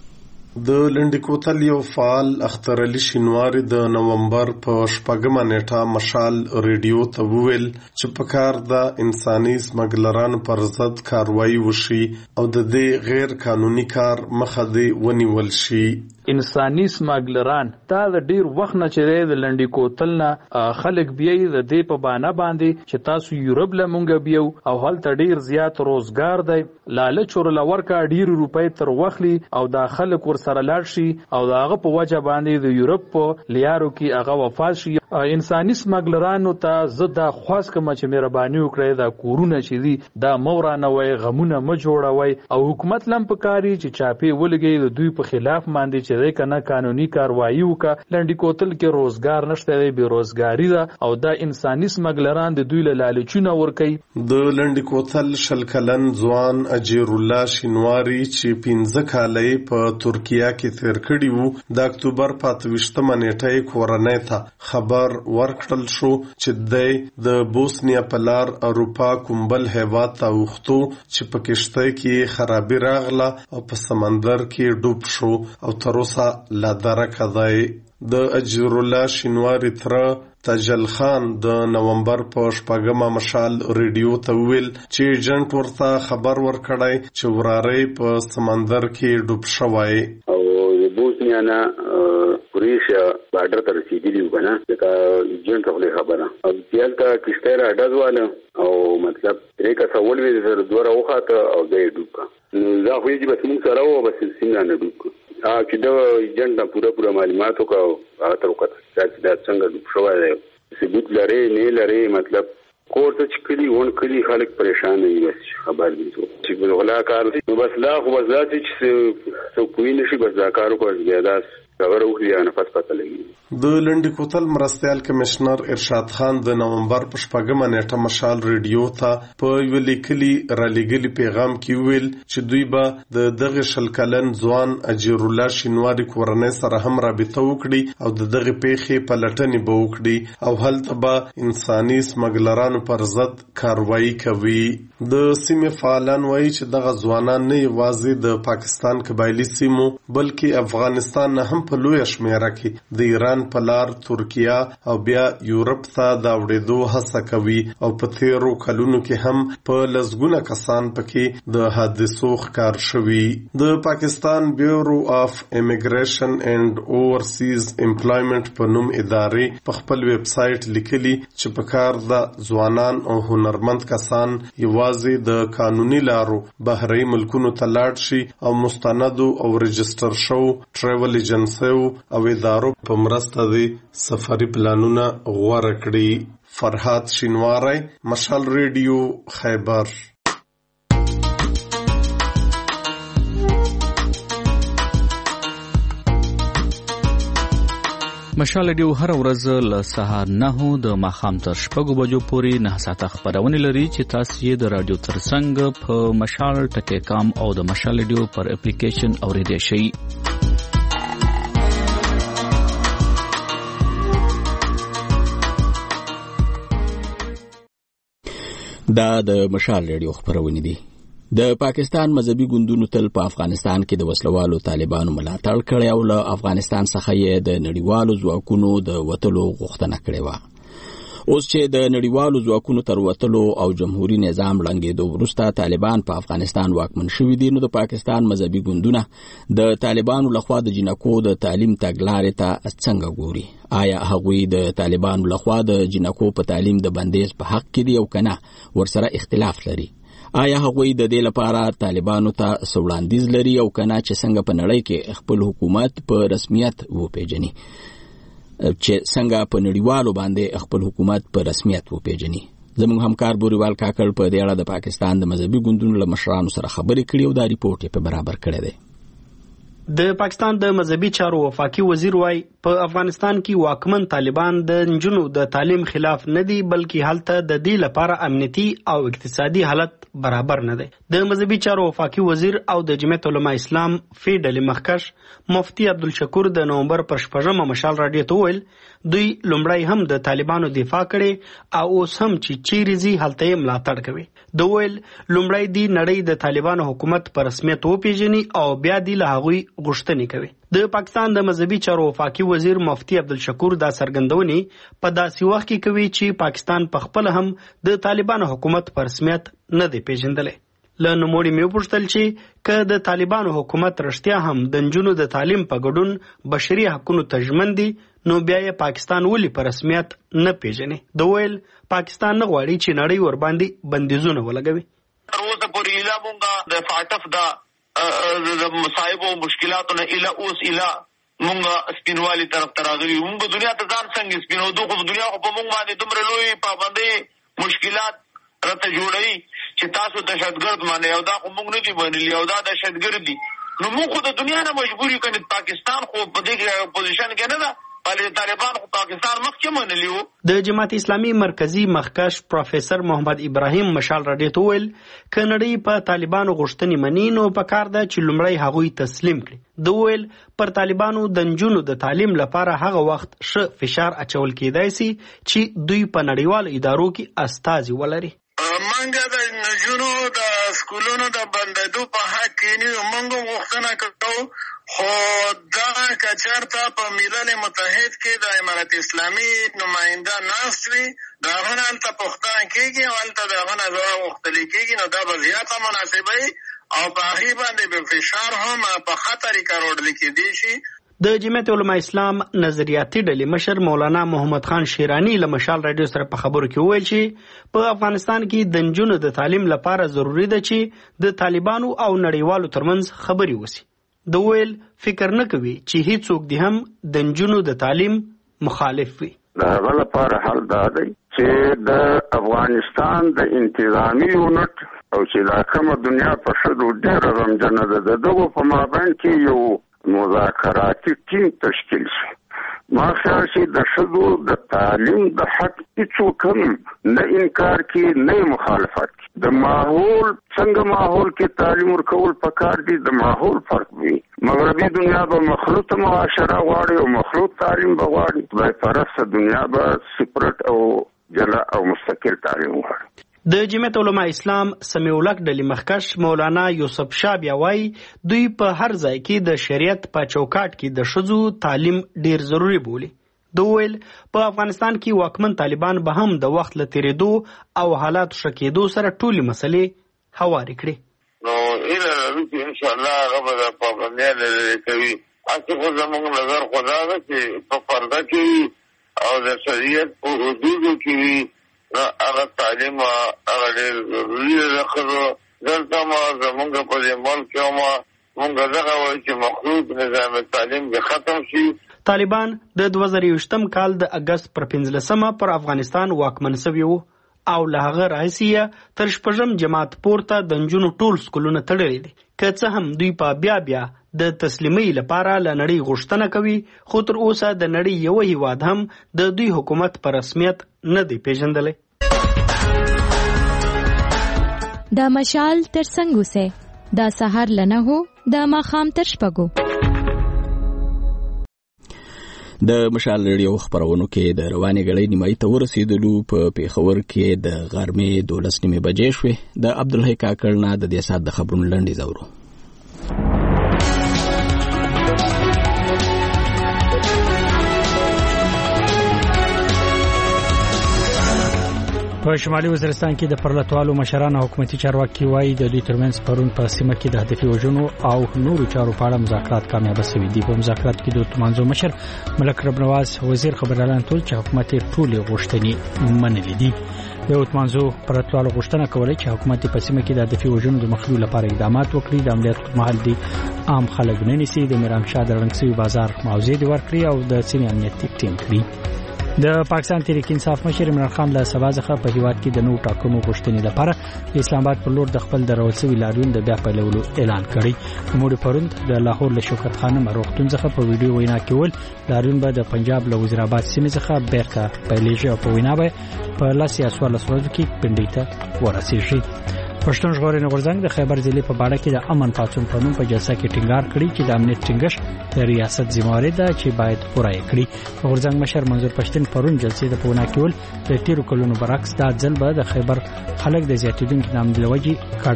د لنډی کوتل یو فعال اختر علي شینواری د نومبر په 8 نیټه مشال ریډیو ته وویل چې په کار د انساني سمګلرانو پر ضد کاروایی وشي او د دې غیر قانوني کار مخه دې ونیول شي. انساني سمګلران دا د ډیر وخت نه چې د لنډی کوتل نه خلک بیاي د دې په بانه باندې چې تاسو یورپ لمونګ بیو او هلته ډیر زیات روزګار دی، لالچ ور لورکا ډیر روپۍ تر وخلی او دا خلک ور سره لاړ شي او داغه په وجه باندې د یورپ په لیارو کې هغه وفات شي. انساني سمګلرانو ته زدا خاص کوم چې مهرباني وکړي دا کورونه چې دي دا مورانه وای غمونه م جوړوي او حکومت لم پکاري چې چاپی ولګي د دوی په خلاف باندې چې کنه قانوني کاروایی وکړه. لنډی کوتل کې روزګار نشته دی، بیروزګاری ده او دا انساني سمګلران د دوی له لالچونه ورکي. د لنډی کوتل شلکلن ځوان اجیر الله شینواری چې 15 کاله په ترکیه کې تیر کړی وو د اکتوبر په 28 نیټه کورنۍ ته خبر ورکړل شو چې د بوسنیا په لار اروپا کومبل هیواد ته وختو چې په کشتۍ کې خرابي راغله او په سمندر کې ډوب شو او تر اوسه لا درکه دی. د اجیر الله شینواری تر تجل خان د نومبر په 8 مشال ریډیو ته ویل چې ایجنټ ورته خبر ورکړی چې وراره په سمندر کې ډوب شوی او بوسنیا نه پولیسیا بارډر ته رسیدلی و کنه دا ایجنټ خپل خبره او دلته کشته را ډزواله او مطلب درې کا سوال وی در دوره وخاته او دې ډوبه نو دا خو یې بس موږ سره و بس څنګه نه ډوب چې دا ایجنټ پورا معلومات وکاو هغه تر وخت چې دا څنګه ډوب شوی دی ثبوت لري نه لري مطلب کوړه چې کلی ون کلی خلک پریشان دي بس خبر دي چې په غلا کار بس لا خو بس ذاتي چې څو کوی نشي بس دا کارو کوي زیاده خبره وکړي نه پس پته لګي. د لنډی کوتل مرستیال کمشنر ارشاد خان د نومبر په 8 نیټه مشال ریډیو ته په یو لیکلي را لګلي پیغام کې ویل چې دوی به د دغه شلکلن ځوان اجیر الله شینواری کورنۍ سره هم رابطه وکړي او د دغه پیښې په لټنې به وکړي او هلته به انساني سمګلرانو پر ضد کاروایی کوي. د سیمې فعالان وایي چې دغه ځوانان نه یوازې د پاکستان قبایلی سیمو بلکې افغانستان نه هم په لوی شمیره کې د ایران په لار ترکیه او بیا یورپ ته د اوړېدو هڅه کوي او په تیرو کلونو کې هم په لسګونه کسان پکې د حادثو ښکار شوي. د پاکستان بیورو اف امیګریشن اینڈ اورسیز امپلایمنٹ په نوم ادارې په خپل ویب سټ لیکلي چې په کار د ځوانان او هنرمند کسان یوازې د قانوني لارو بهري ملکونو ته لاړ شي او مستندو او رجستر شو ټریول ایجنسیو او ادارو په مرسته د سفري پلانونه غوره کړي. فرهاد شینواری، مشال ریډیو، خیبر. مشال ریډیو هر ورځ له سهار 9 د ماښام تر 6 بجو پورې 9 ساعته خبرونه لري چې تاسو یې د رادیو ترڅنګ په مشال.com او د مشال ریډیو پر اپلیکیشن اوریدئ شئ. دا د مشال ریډیو خبرونه دي. د پاکستان مذهبي ګوندونو تل په افغانستان کې د وسلوالو طالبانو ملاتړ کړی او له افغانستان څخه یې د نړیوالو ځواکونو د وتلو غوښتنه کړې وه. اوس چې د نړیوالو ځواکونو تر وتلو او جمهوریت نظام ړنګېدو وروسته طالبان په افغانستان واکمن شوي دي، نو د پاکستان مذهبي ګوندونه د طالبانو لخوا د جنکو د تعلیم تګلارې ته څنګه ګوري؟ آیا هغوی د طالبانو لخوا د جنکو په تعلیم د بندیز په حق کې دي او کنه ورسره اختلاف لري؟ آیا هغوی د دې لپاره طالبانو ته وړاندیز لري او کنه چې څنګه په نړۍ کې خپل حکومت په رسمیت وپیژني، چې څنګه په نړیوالو باندې خپل حکومت په رسمیت وپیژني؟ زموږ همکار بوریوال کاکړ په دې اړه د پاکستان د مذهبي ګوندونو له مشرانو سره خبرې کړې او دا ریپورت یې په برابر کړی دی. د پاکستان د مذهبي چارو وفاقي وزیر وايي په افغانستان کې واکمن طالبان د نجونو د تعلیم خلاف نه دي، بلکې هلته د دې لپاره امنیتي او اقتصادي حالت برابر نه دی. د مذهبي چارو وفاقي وزیر او د جمعیت علماء اسلام فیډل مخکش مفتی عبدالشکور د نومبر پر 6 مشال رادیو ته ویل دوی لومړی هم د طالبانو دفاع کړي او اوس هم چې چیرې زی هلته یې ملاتړ کوي. د ویل لومړی دی نړۍ د طالبانو حکومت په رسمیت وپیژني او بیا دی له هغوی غوښتنې کوي. د پاکستان د مذهبي چارو وفاقي وزیر مفتی عبدالشکور دا څرګندونې په داسې وخت کې کوي چې پاکستان په خپل هم د طالبانو حکومت په رسمیت نه دی پیژندلی. له نوموړي مې وپوښتل چې که د طالبانو حکومت رښتیا هم د نجونو د تعلیم په ګډون بشري حقونو ته ژمن دي، نو بیا یې پاکستان ولې په رسمیت نه پیژني؟ د ویل پاکستان نه غواړي چې نړۍ ورباندې بندیزونه ولګوي. تر اوسه پورې ایله مونږه د فاټف د مصائب او مشکلاتو نه ایله اوس ایله مونږه سپینوالي طرف ته راغلي. مونږ دنیا ته ځان څنګه سپینو دو خو دنیا خو په مونږ باندې دومره لوی پابندۍ مشکلات راته جوړوي چې تاسو دهشتګرد مانئ او دا خو موږ نه دي منلي او دا دهشتګرد دي. نو موږ خو د دنیا نه مجبور یو کنه پاکستان خو په دې پوزیشن کې نه ده، بلکې طالبان خو پاکستان مخکې منلی وو. د جماعت اسلامي مرکزی مخکش پروفیسر محمد ابراهیم مشال رادیو ته ویل که نړۍ په طالبانو غوښتنې مني نو پکار ده چې لومړی هغوی تسلیم کړي. د ویل پر طالبانو د نجونو د تعلیم لپاره هغه وخت ښه فشار اچول کېدای سي چې دوی په نړیوالو ادارو کې استازي ولري. منګه د نجونو د سکولونو د بندیدو په حق کې نه موږ غوښتنه کوو، خو دا کچارته په ملل متحد کې د امارت اسلامي نماینده ناست وي دا غن هلته پوښتنه کېږي او هلته د هغه نه ځواب غوښتل کېږي، نو دا به زیاته مناسبه وي او په هغې باندې به فشار هم په ښه طریقه راوړل کېدی شي. د جمعیت علماء اسلام نظریاتي ډلې مشر مولانا محمد خان شیرانی له مشال رادیو سره په خبرو کې وویل چې په افغانستان کې د نجونو د تعلیم لپاره ضروری ده چې د طالبانو او نړیوالو ترمنځ خبرې وسی. د ویل فکر نه کوي چې هیڅوک دې هم د نجونو د تعلیم مخالف وي. د هغه لپاره حل دا دی چې د افغانستان د انتظامی یونټ او چې دا کومه دنیا په ښځو ډېره غمجنه ده د دغو په مابین کې یو مذاکراتي ټیم تشکیل شي. ما خیال چې د ښځو د تعلیم د حق هیڅوک هم نه انکار کوي نه مخالفت کوي. د ماحول څنګه ماحول کې تعلیم ورکول پکار دي، د ماحول فرق وي. مغربي دنیا به مخلوط معاشره غواړي او مخلوط تعلیم به غواړي، خدای پرسته دنیا به سپرټ او جلا او مستقل تعلیم غواړي. د جمعیت علماء اسلام سمیع الحق ډلې مخکش مولانا یوسف شاه بیا وایي دوی په هر ځای کې د شریعت په چوکاټ کې د ښځو تعلیم ډیر ضروری بولي. د ویل په افغانستان کې واکمن طالبان به هم د وخت له تیریدو او حالات ښه کېدو سره ټولې مسلې هوارې کړي. نو ایله لرو چې انشاءالله هغه به د پابندۍ لرې کوي. هسې خو زموږ نظر خو دا ده چې په پرده کې او د شریعت په حدودو کې وي، هغه تعلیم هغه ډېر ضروري ده. ښځو دلته ما زمونږ په دې ملک کې مونږ دغه وایو چې مخلوط نظام تعلیم دې ختم شي. طالبان د 2020 کال د اګست پر 15 پر افغانستان واکمن شوي وو او له هغه راهیسې تر 6 جماعت پورته د نجونو ټول سکولونه تړلي دي. که څه هم دوی په بیا د تسلیمۍ لپاره له نړۍ غوښتنه کوي، خو تر اوسه د نړۍ یو هیواد هم د دوی حکومت په رسمیت نه دی پیژندلی. د مشال تر څنګ اوسئ، د سهار له 9 د ماښام تر 6. د مشال ریډیو خبرونو کې د رواني غړې نیمایي ته ورسېدلو په پیښور کې د غرمې 12 بجې شوې. د عبدالحی کاکړ نه د دې سات د خبرونو لنډیز اورو. په شمالي وزیرستان کې د پرلتوالو مشرانو حکومتي چارواکي وایي د دوی ترمنځ پرون په سیمه کې د هدفي وژنو او نورو چارو په اړه مذاکرات کامیاب شوي دي. په مذاکرات کې د تمانزو مشر ملک رب نواز وزیر خبريالان ټول چې حکومت ټولې غوښتنې منلې دي. د تمانزو پرلتوالو غوښتنه کوله چې حکومت په سیمه کې د هدفي وژنو د مخنیوي لپاره اقدامات وکړي، د عملیاتو په مهال دي عام خلک نه نیسي، د میرامشاه د رنګسوي بازار معاوضې ورکړي او د سیمې امنیت ټینګ کړي. د پاکستان تحریک انصاف مشر عمران خان له سبا څخه په هیواد کې د نوو ټاکنو غوښتنې لپاره د اسلام آباد پر لور د خپل درول شوي لاریون د بیا پیلولو اعلان کړی. نوموړي پروند د لاهور له شوکت خانم روغتون څخه په ویډیو وینا کې ول لاریون به د پنجاب له وزیر آباد سیمې څخه بیرته پیلېږي او په وینا به په 14 ورځو کې پنډۍ ته ورسېږي. پښتون ژغورنې غورځنګ د خیبر ضلع په باړه کې د امن پاڅون په نوم په جلسه کې ټینګار کړی چې د امنیت ټینګښت د ریاست ذمہواری ده چې باید پوره کړي. غورځنګ مشر منظور پښتون پرون جلسې د پونا کېول د تیرو کلونو برعکس دا ځل به د خیبر خلک د زیاتېدونکو نامدلي وجې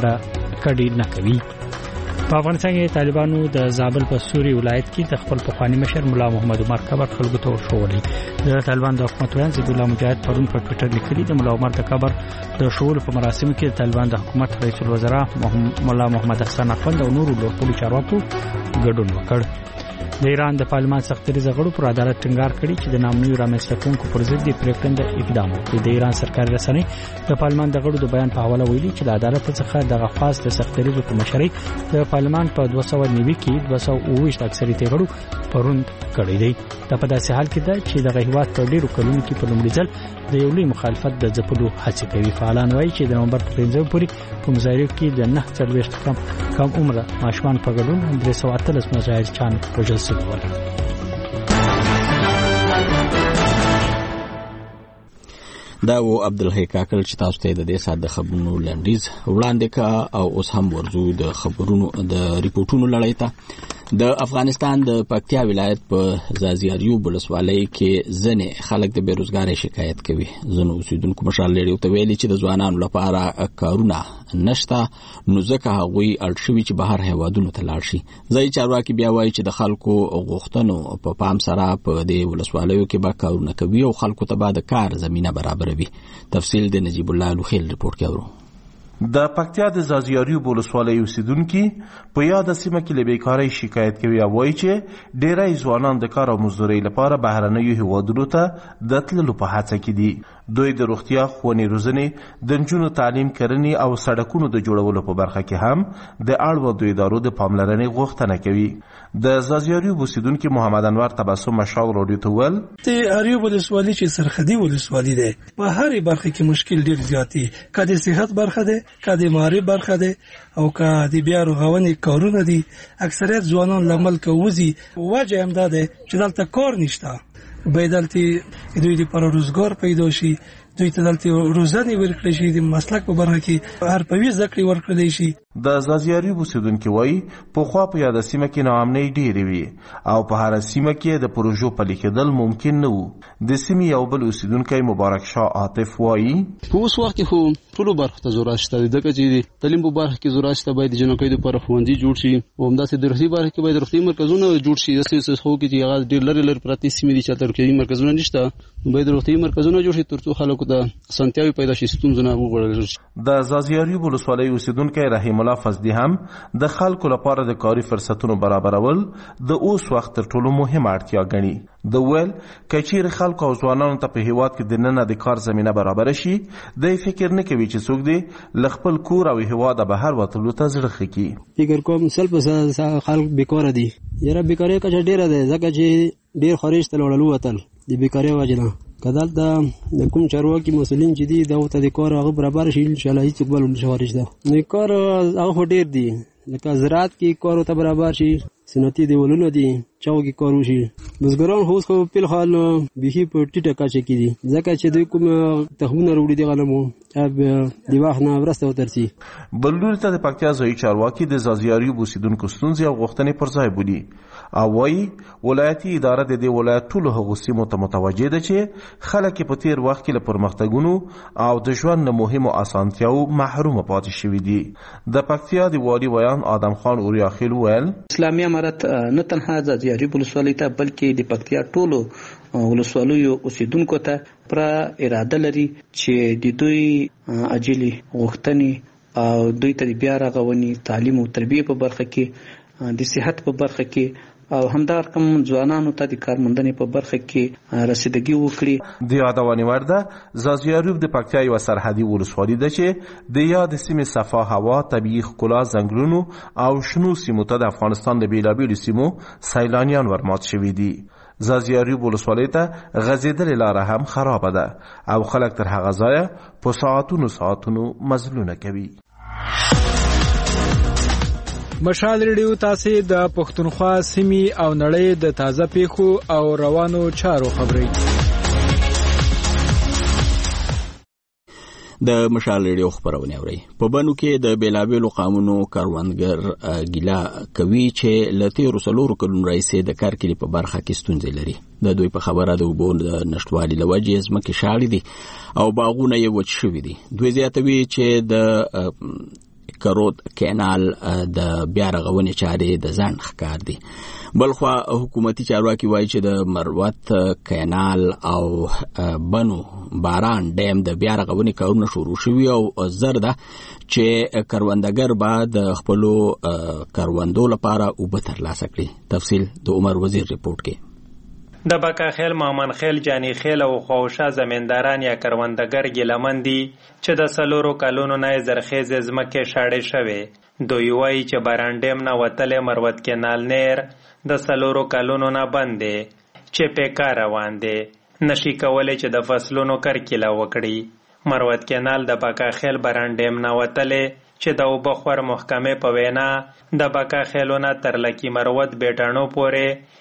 کډي نه کوي. په افغانستان کې طالبانو د زابل په سوري ولایت کې د خپل پخوانی مشر مولا محمد عمر قبر خلکو ته ورښودلی. د طالبان د حکومت ویاند ضد الله مجاهد پرون په ټویټر لیکلي د مولا عمر د قبر د شول په مراسمو کې د طالبان د حکومت رئیس الوزرا مولا محمد حسن اخوند او نورو لوړپوړو چارواکو ګډون وکړ. د ایران د پارلمان سختریزه غړو پر عدالت ټینګار کړی چې د نامنوي رامنځته کوونکو پر ضد پریکړه اقدام وکړي. د ایران سرکاري رسنۍ د پارلمان د غړو د بیان په حواله ویلي چې د عدالت څخه دغه خاص د سختریزو په مشرۍ د پارلمان په 290 کې 229 اکثریت غړو پرون کړی دی. دا په داسې حال کې ده چې د هیواد په ډیرو کلونو کې په لومړي ځل د یو لوی مخالفت د ځپلو هڅه کوي. فعالان وایي چې د نومبر 15 پورې په مظاهرو کې د 9 کم عمره ماشومان په ګډون 313 مظاهرچیان وژل شوي ول. دا و عبدالحی کاکل چې تاسو ته د دې سات د خبرونو لنډیز وړاندې کا او اوس هم ورزو د خبرونو د ریپورتونو لړۍ ته. د افغانستان د پکتیا ولایت په زازیاریوب ولسوالۍ کې ځنې خلک د بیروزګارۍ شکایت کوي. ځینو اوسیدونکو مشال ریډیو ته ویلي چې د ځوانانو لپاره کارونه نشته، نو ځکه هغوی اړ شوي چې بهر هیوادونو ته لاړ شي. ځایي چارواکي بیا وایي چې د خلکو غوښتنو په پام سره په دې ولسوالیو کې به کارونه کوي او خلکو ته به د کار زمینه برابروي. تفصیل د نجیب الله لوخیل ریپورت کې اورو. د پکتیا د زازیاریوب ولسوالۍ اوسیدونکي په یاد سیمه کې له بیکارۍ شکایت کوي او وایي چې ډېری ځوانان د کار او مزدورۍ لپاره بهرنیو هیوادونو ته د تللو په هڅه کې دي. دوی د روغتیا، ښوونې روزنې، د نجونو تعلیم، کرنې او سړکونو د جوړولو په برخه کې هم د اړوندو ادارو د پاملرنې غوښتنه کوي. د زازیاریوب اوسیدونکي محمد انور تبسم مشال راډیو ته ویل د اریوب ولسوالۍ چې سرحدي ولسوالۍ ده، په هرې برخه کې مشکل ډېر زیات دي. که د صحت برخه ده، که د معارف برخه ده او که د بیا رغونې کارونه دي، اکثریت ځوانان له ملکه وځي. وجه همدا ده چې دلته کار نشته. باید دلته دوی لپاره روزګار پیدا شي، دوی ته دلته روزنې ورکړل شي، د مسلک په برخه کې حرفوي زده کړې ورکړل شي. د زازیاریوب اوسیدونکي وایي پخوا په یاده سیمه کې ناامنۍ ډېرې وي او په هره سیمه کې د پروژو پلي کېدل ممکن نه وو. د سیمې یو بل اوسیدونکی مبارک شاه عاطف وایي په اوس وخت کې خو ټولو برخو ته ضرورت شته، ځکه چې د تعلیم په برخه کې ضرورت شته. باید د جنکۍ لپاره ښوونځي جوړ شي او همداسې د روغتي برخه کې باید روغتي مرکزونه جوړ شي. داسې خو کې چې هغه ډېر لرې پرتې سیمې دي چې هلته روغتي مرکزونه نشته، باید روغتي مرکزونه جوړ شي ترڅو خلکو ته اسانتیاوې پیدا شي، ستونزې نه وګړل شي. د زازیاریوب ولسوالۍ اوسیدونکی رحیم الله فضلي هم د خلکو لپاره د کاري فرصتونو برابرول د اوس وخت تر ټولو مهمه اړتیا ګڼي. د ویل کچیر خلکو او ځوانانو ته په هیواد کې د ننه د کار زمینه برابر شي، د فکر نه کوي چې څوک دی خپل کور او هیواد بهر وتلو ته زړه خکې. فکر کوم سلب خلک بیکاره دي. یاره بیکاری کچه ډیره ده، ځکه چې ډیر خارج ته وړلو وتل د بیکاری وجه نه. کدل د کوم چارواکي مسولین چې دي دا ته د کار هغه برابر شي، ان شاء الله هیڅ بل خارج ده. نو کار هغه ډیر دي، لکه زراعت کې کار ورته برابر شي، صنعتي دیوالونه دي چاو کې کار وشي. بزګران خو اوس خو په حال بیخي په ټیټه کچه کې دي، ځکه چې دوی کوم تخمونه وروړي دي غنمو د وخت نه ورسته وترسي. بل لوري ته د پکتیا ځایي چارواکي د زازیاریو اوسیدونکو ستونزې او غوښتنې پر ځای بولي او وایي ولایتي اداره د دې ولایت ټولو هغو سیمو ته متوجه ده چې خلک په تیر وخت کې له پرمختګونو او د ژوند له مهمو اسانتیاو محرومه پاتې شوي دي. د پکتیا د والي ویان آدم خان اوریاخیل ویل اسلامي امارت نه تنها زازیاري ولسوالۍ ته بلکې د پکتیا ټولو ولسوالیو اوسیدونکو ته پر اراده لري چې د دوی اجلي غوښتنې او دوی ته بیا رغونی تعلیم او تربیه په برخه کې، د صحت په برخه کې او همدار کوم ځوانانو ته د کارمندنې په برخه کې رسیدګي وکړي. د یادونې وړ ده زازیاریوب د پکتیا یوه سرحدي ولسوالي ده چې د یاد سیمې صفا هوا، طبیعي ښکلا، ځنګلونو او شنو سیمو ته د افغانستان د بېلابېلو سیمو سیلانیان ورمات شوي دي. زازیاریوب ولسوالۍ ته غځېدلې لاره هم خرابه ده او خلک تر هغه ځایه په ساعتونو مزلونه کوي. مشال ریډیو تاسو د پښتونخوا سیمې او نړۍ د تازه پیښو او روانو چارو خبري د مشال ریډیو خبرونه اوري. په بنو کې د بیلابېلو قانونو کاروانګر ګیلا کوي چې لته رسولور کلون رئیسې د کارکړي په برخه کې ستونزې لري. د دوی په خبره د وبو د نشټوالي لوجې ځمکې شاړې دي او باغونه یې وچ شوي دي. دوی زیاتوي چې د کرود کینال د بیا رغونې چارې د ځان ښکار دي. بلخوا حکومتي چارواکي وایي چې د مروت کینال او بنو باران ډیم د بیا رغونې کارونه شروع شوي او زر ده چې کروندګر به د خپلو کروندو لپاره اوبه ترلاسه کړي. تفصیل د عمر وزیر رپورټ کې. د بکا خیل، مامن خیل، جانی خیل او خوشا زمینداران یا کروندګر ګیلمن دي چې د سلورو کلونو نه زرخیز ځمکې شاړې شوې. دوی وایي چې باران ډیم نه وتلې مروت کینال نیر د سلورو کلونو نه بند دی چې پیکار روان دی، نشي کولی چې د فصلونو کرکیله وکړي. مروت کینال د بکا خیل باران ډیم نه وتلې چې د اوبه خور محکمې په وینا د بکا خیلونه تر لکی مروت بیټانو پورې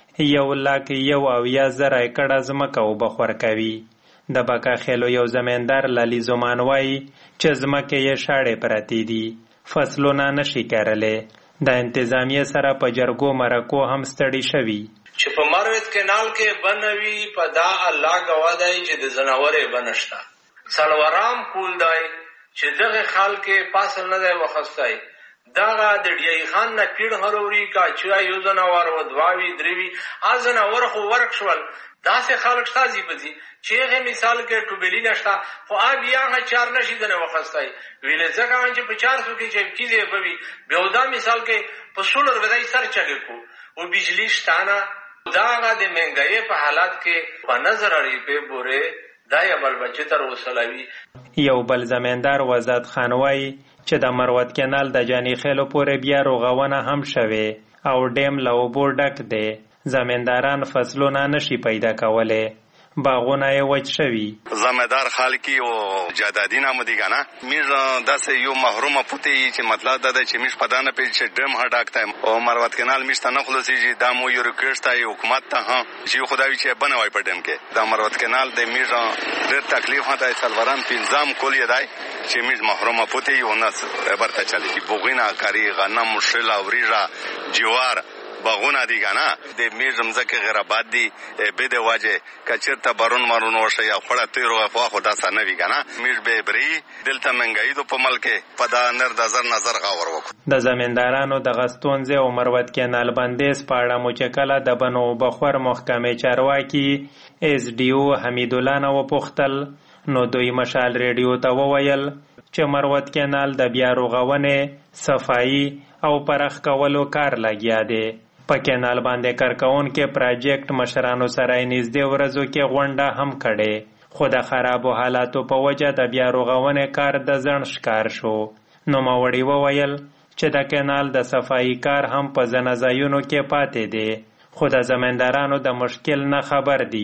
1,01,000 ایکړه ځمکه اوبه خور کوي. د بکا خیلو یو زمیندار لالی زمان وایي چې ځمکې یې شاړې پرتې دي، فصلونه نشي کرلی. د انتظامیه سره په جرګو مرکو هم ستړي شوي چې په مروت کینال کې بنوي په دا الله گواه دی چې د زناورې بنشتا سلورام کول دی چې دغه خلک پاسل نه دی وخستای. داغه د ډیای خان نه پیړ هروري کا چې یو زناور و دواوی دروي ازناور خو ورک شول. داسې خلک تازي بزي چې هغه مثال کې ټوبلی نشتا خو بیا هغه چار نشي دنه وخستای ویل ځکه چې په 400 کې چې کیږي بوي بیا دا مثال کې په سولر ودای سر چګ کو او بجلی شتانه داغه د منګي په حالات کې په نظر لري په بوره دا یې بل بچی تر وسلوي. یو بل زمیندار وزاد خانوای چې د مروت کینال د جانی خیلو پورې بیا روغونه هم شوه او ډیم له اوبو ډک دی. زمینداران فصلونه نشي پیدا کوله، باغونه یې وچ شوي. زمیندار خالقی او جدادین هم دیگه میز داسې یو محرومه پوتی چې مطلب دا چې میش پدانه پیل چې ډیم ها ډاکته او مروت کینال میشته نه خلاصي چې دا مو یو ریکوست ای حکومت ته ها چې خدای چې بنوي په ډیم کې دا مروت کینال د میز ډېر تکلیف هدا سلوران پنځام کول یې دی چې میز محرومه پوتی یو ناس برته چلی کی بوغینا کاری غنم مشل او ریجا جوار باغونه دي کنه د میرزم زکه غیر آباد دي به د واجه کچرته بارون مارون ورشه یا خړه تیر او خدا سره وی کنه میر به بری دلته منګای دو په ملک په دا نظر غور وک. د زمیندارانو د غستونځ او مروت کینال بندیز پاړه مچکله د بنو بخور محکمې چارواکي اس ډي او حمید الله نو پختل نو دوی مشال ریډیو ته وویل چې مروت کینال د بیا رغونې صفائی او پرخ کولو کار لګیا دی. په کینال باندې کارکون کې پروجیکټ مشرانو سره نږدې ورځو کې غونډه هم کړي، خو د خرابو حالاتو په وجه د بیا رغونې کار د ځنډ ښکار شو. نوموړي وویل چې د کینال د صفایي کار هم په ځینو ځایونو کې پاتې دی، خو د زمیندارانو د مشکل نه خبر دي.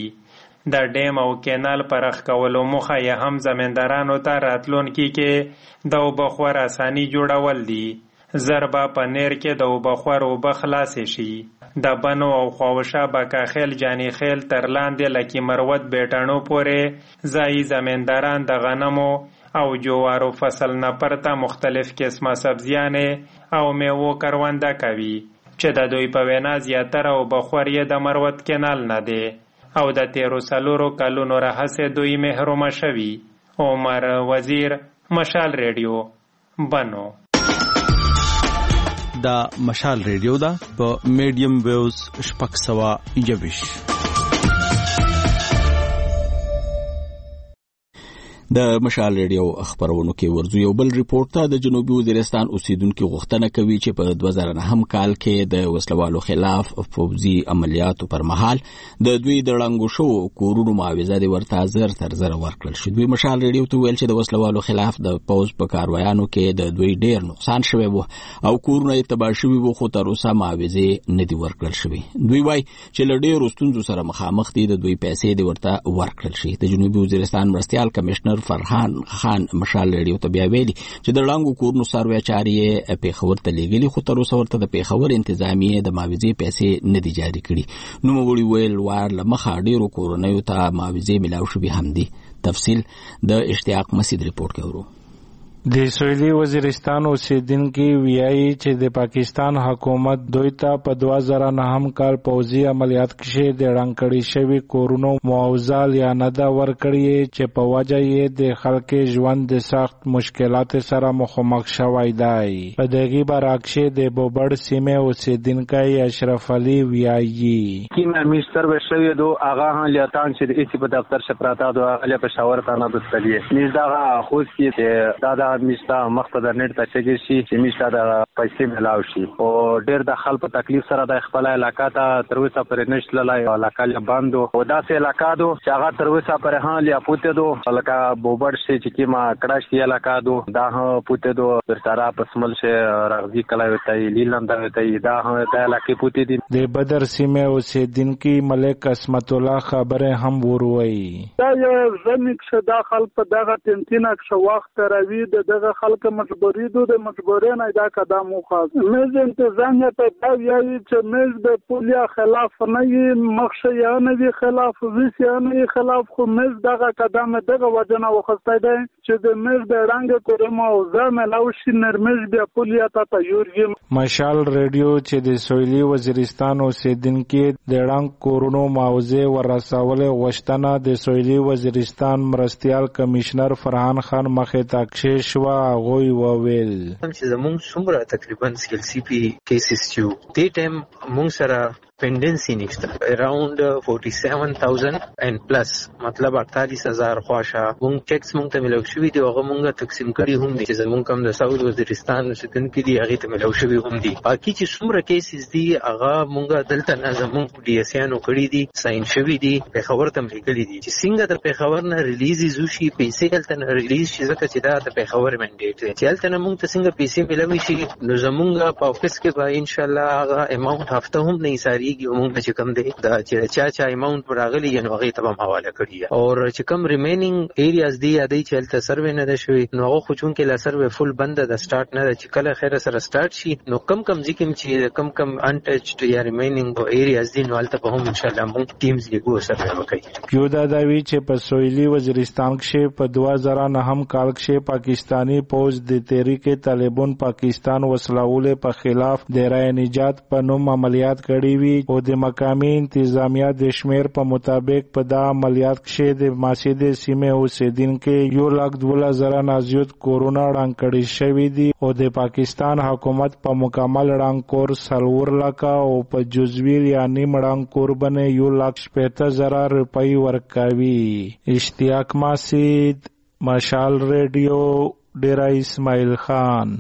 د ډیم او کینال پرخ کولو موخه یې هم زمیندارانو ته راتلونکي کې د اوبه خور اساني جوړول دي. زربا په نیر کې د وبخور اوبه خلاصې شي. د بنو او خواوشا بکاخیل جانی خیل تر لاندې لکی مروت بیټانو پورې ځایي زمینداران د غنمو او جوارو فصل نه پرته مختلف قسمه سبزیانې او میوو کرونده کوي چې د دوی په وینا زیاتره اوبخور یې د مروت کینال نه دی او د 13 کلونو راهیسې دوی محرومه شوي. عمر وزیر، مشال ریډیو، بنو. دا مشال ریډیو دا په میډیم ویوز 621. د مشال ریډیو خبرونو کې ورځو یو بل ریپورت ته د جنوبي وزیرستان اوسیدونکو غوښتنه کوي چې په 2009 کال کې د وسلوالو خلاف پوځي عملیاتو پر مهال د دوی د ړنګو شو کورونو معاوضه دی ورته زر تر زر ورکړل شو. دوی مشال ریډیو ته ویل چې د وسلوالو خلاف د پوځ په کاروایانو کې د دوی ډیر نقصان شوی وو او کورونه یې تباه شوي وو خو تر اوسه معاوضه نه دی ورکړل شوی. دوی وایي چې له ډیرو ستونزو سره مخامخ دي د دوی پیسې دی ورته ورکړل شي. د جنوبي وزیرستان مرستیال کمشنر فرحان خان مشال ریډیو ته بیا ویلي چې د ړنګو کورونو سروې چارې پیښور ته لیږلي خو تر اوسه ورته د پیښور انتظامیې د معاوضې پیسې نه دي جاري کړي. نوموړي ویل وار له مخه ډیرو کورنیو ته معاوضې ملاو شوي هم دي. تفصیل د اشتیاق مسعود ریپورت کې ورو. د سویلي وزیرستان اوسیدونکي ویایي چې د پاکستان حکومت دوی ته په 2009 کال پوځي عملیات کې د ړنګ کړي شوي کورونو معاوضه یا نه ده ورکړې چې په وجه یې د خلکو ژوند د سخت مشکلات سره مخامخ شوی دی. په دغه برعکس د بوبړ سیمه اوسیدونکي اشرف علي ویایي چې مستر بشوی دو آغا هان لیاتان چې د ایسی په دفتر شپراتا دو اغلی په شاور تانا دستلیه نیز داغا خوز کی دادا میشتا مخته د نت ته چګی شي چې میشتا د پیسې ملاو شي او ډېر د خلک په تکلیف سره د خپل علاقې ته تر اوسه پرې نشل لای علاقې له باندو او داسې علاقې دو چې هغه تر اوسه پرې هان لیا پوتې دو علاقې بوبړ شي چې کیما کړه شي علاقې دو دا پوتې دو پر سارا پسمل شي راغزي کلا وته لیلند وته دا د علاقې پوتې دي. د بدر سیمه اوسیدونکي ملک اسمت الله خبره هم وروي دا یو ځنیک شدا خلک په دغه تنتینه کې وخت راوي دغه خلک مجبوری دو د مجبورۍ نه دا قدم وخاص مز انتظامیه ته دا ویایي چې مز د پولیا خلاف نه یې مخشه یا نه وی خلاف ویس یا نه خلاف خو مز دغه قدم دغه وجنه وخصای دی چې د مز د رنګ کورما او ځمه لاوشي نرمز بیا پولیا ته تیورګي. مشال ریډیو چې د سویلي وزیرستان اوسیدونکي د رنګ کورونو معاوضه ورسول غوښتنه د سویلي وزیرستان مرستیال کمشنر فرحان خان مخه تاکشش غوی وویل چې زموږ څومره تقریبا سکل سی پی کیسز چې دې ټایم موږ سره pendency نشته around 47,000 and plus مطلب 48,000 خواشه مونږ چیکس مونږ ته ملو شوی دی هغه مونږه تقسیم کړي هم دي چې زمونږ کم د ساوث وزیرستان اوسیدونکي دي هغه ته ملو شوی هم دي. باقي چې څومره کیسز دي هغه مونږه دلته نه زمونږ ډي اس انو کړي دي ساين شوی دي په خبر تم لیکلي دي چې څنګه د پیښور نه ریلیز زوشي پیسې دلته نه ریلیز شي ځکه چې دا د پیښور منډیټ دی چې دلته نه مونږ ته څنګه پیسې ملوي شي نو زمونږ په افیس کې به ان شاء الله هغه اماونت هفته هم نه ساري مونږ چې کم دی دا چې چا اماونت راغلی یعنی هغه ته هم حواله کړی او چې کم ریمینینګ ایریاز دی یادی چې تل سروې نه ده شوی نو هغه خو چون کې لا سروې فل بند ده سٹارټ نه ده چې کله خیر سره سٹارټ شي نو کم ځکه چې کم انټچډ یا ریمینینګ ایریاز دی نو البته به هم ان شاء الله مونږ ټیمز لیګو سروې وکړي. یو دا وی چې په سویلي وزیرستان کې په 2009 کال کې پاکستانی پوز د تحریک طالبان پاکستان وسلوال په خلاف د رای نجات په نوم عملیات کړي وی او د مقامی انتظامیه د شمیر په مطابق په دا عملیات کې د ماسید سیمه اوسیدونکو 1,12,000 نازیوت کورونا ړنګ کړي شوی دي او د پاکستان حکومت په مکمل ړنګ کور سلور لکه او په جزوی یا نیم ړنګ کور باندې 1,50,000 روپۍ ورکوي. اشتیاق مسعود، مشال ریډیو، ډیرا اسماعیل خان.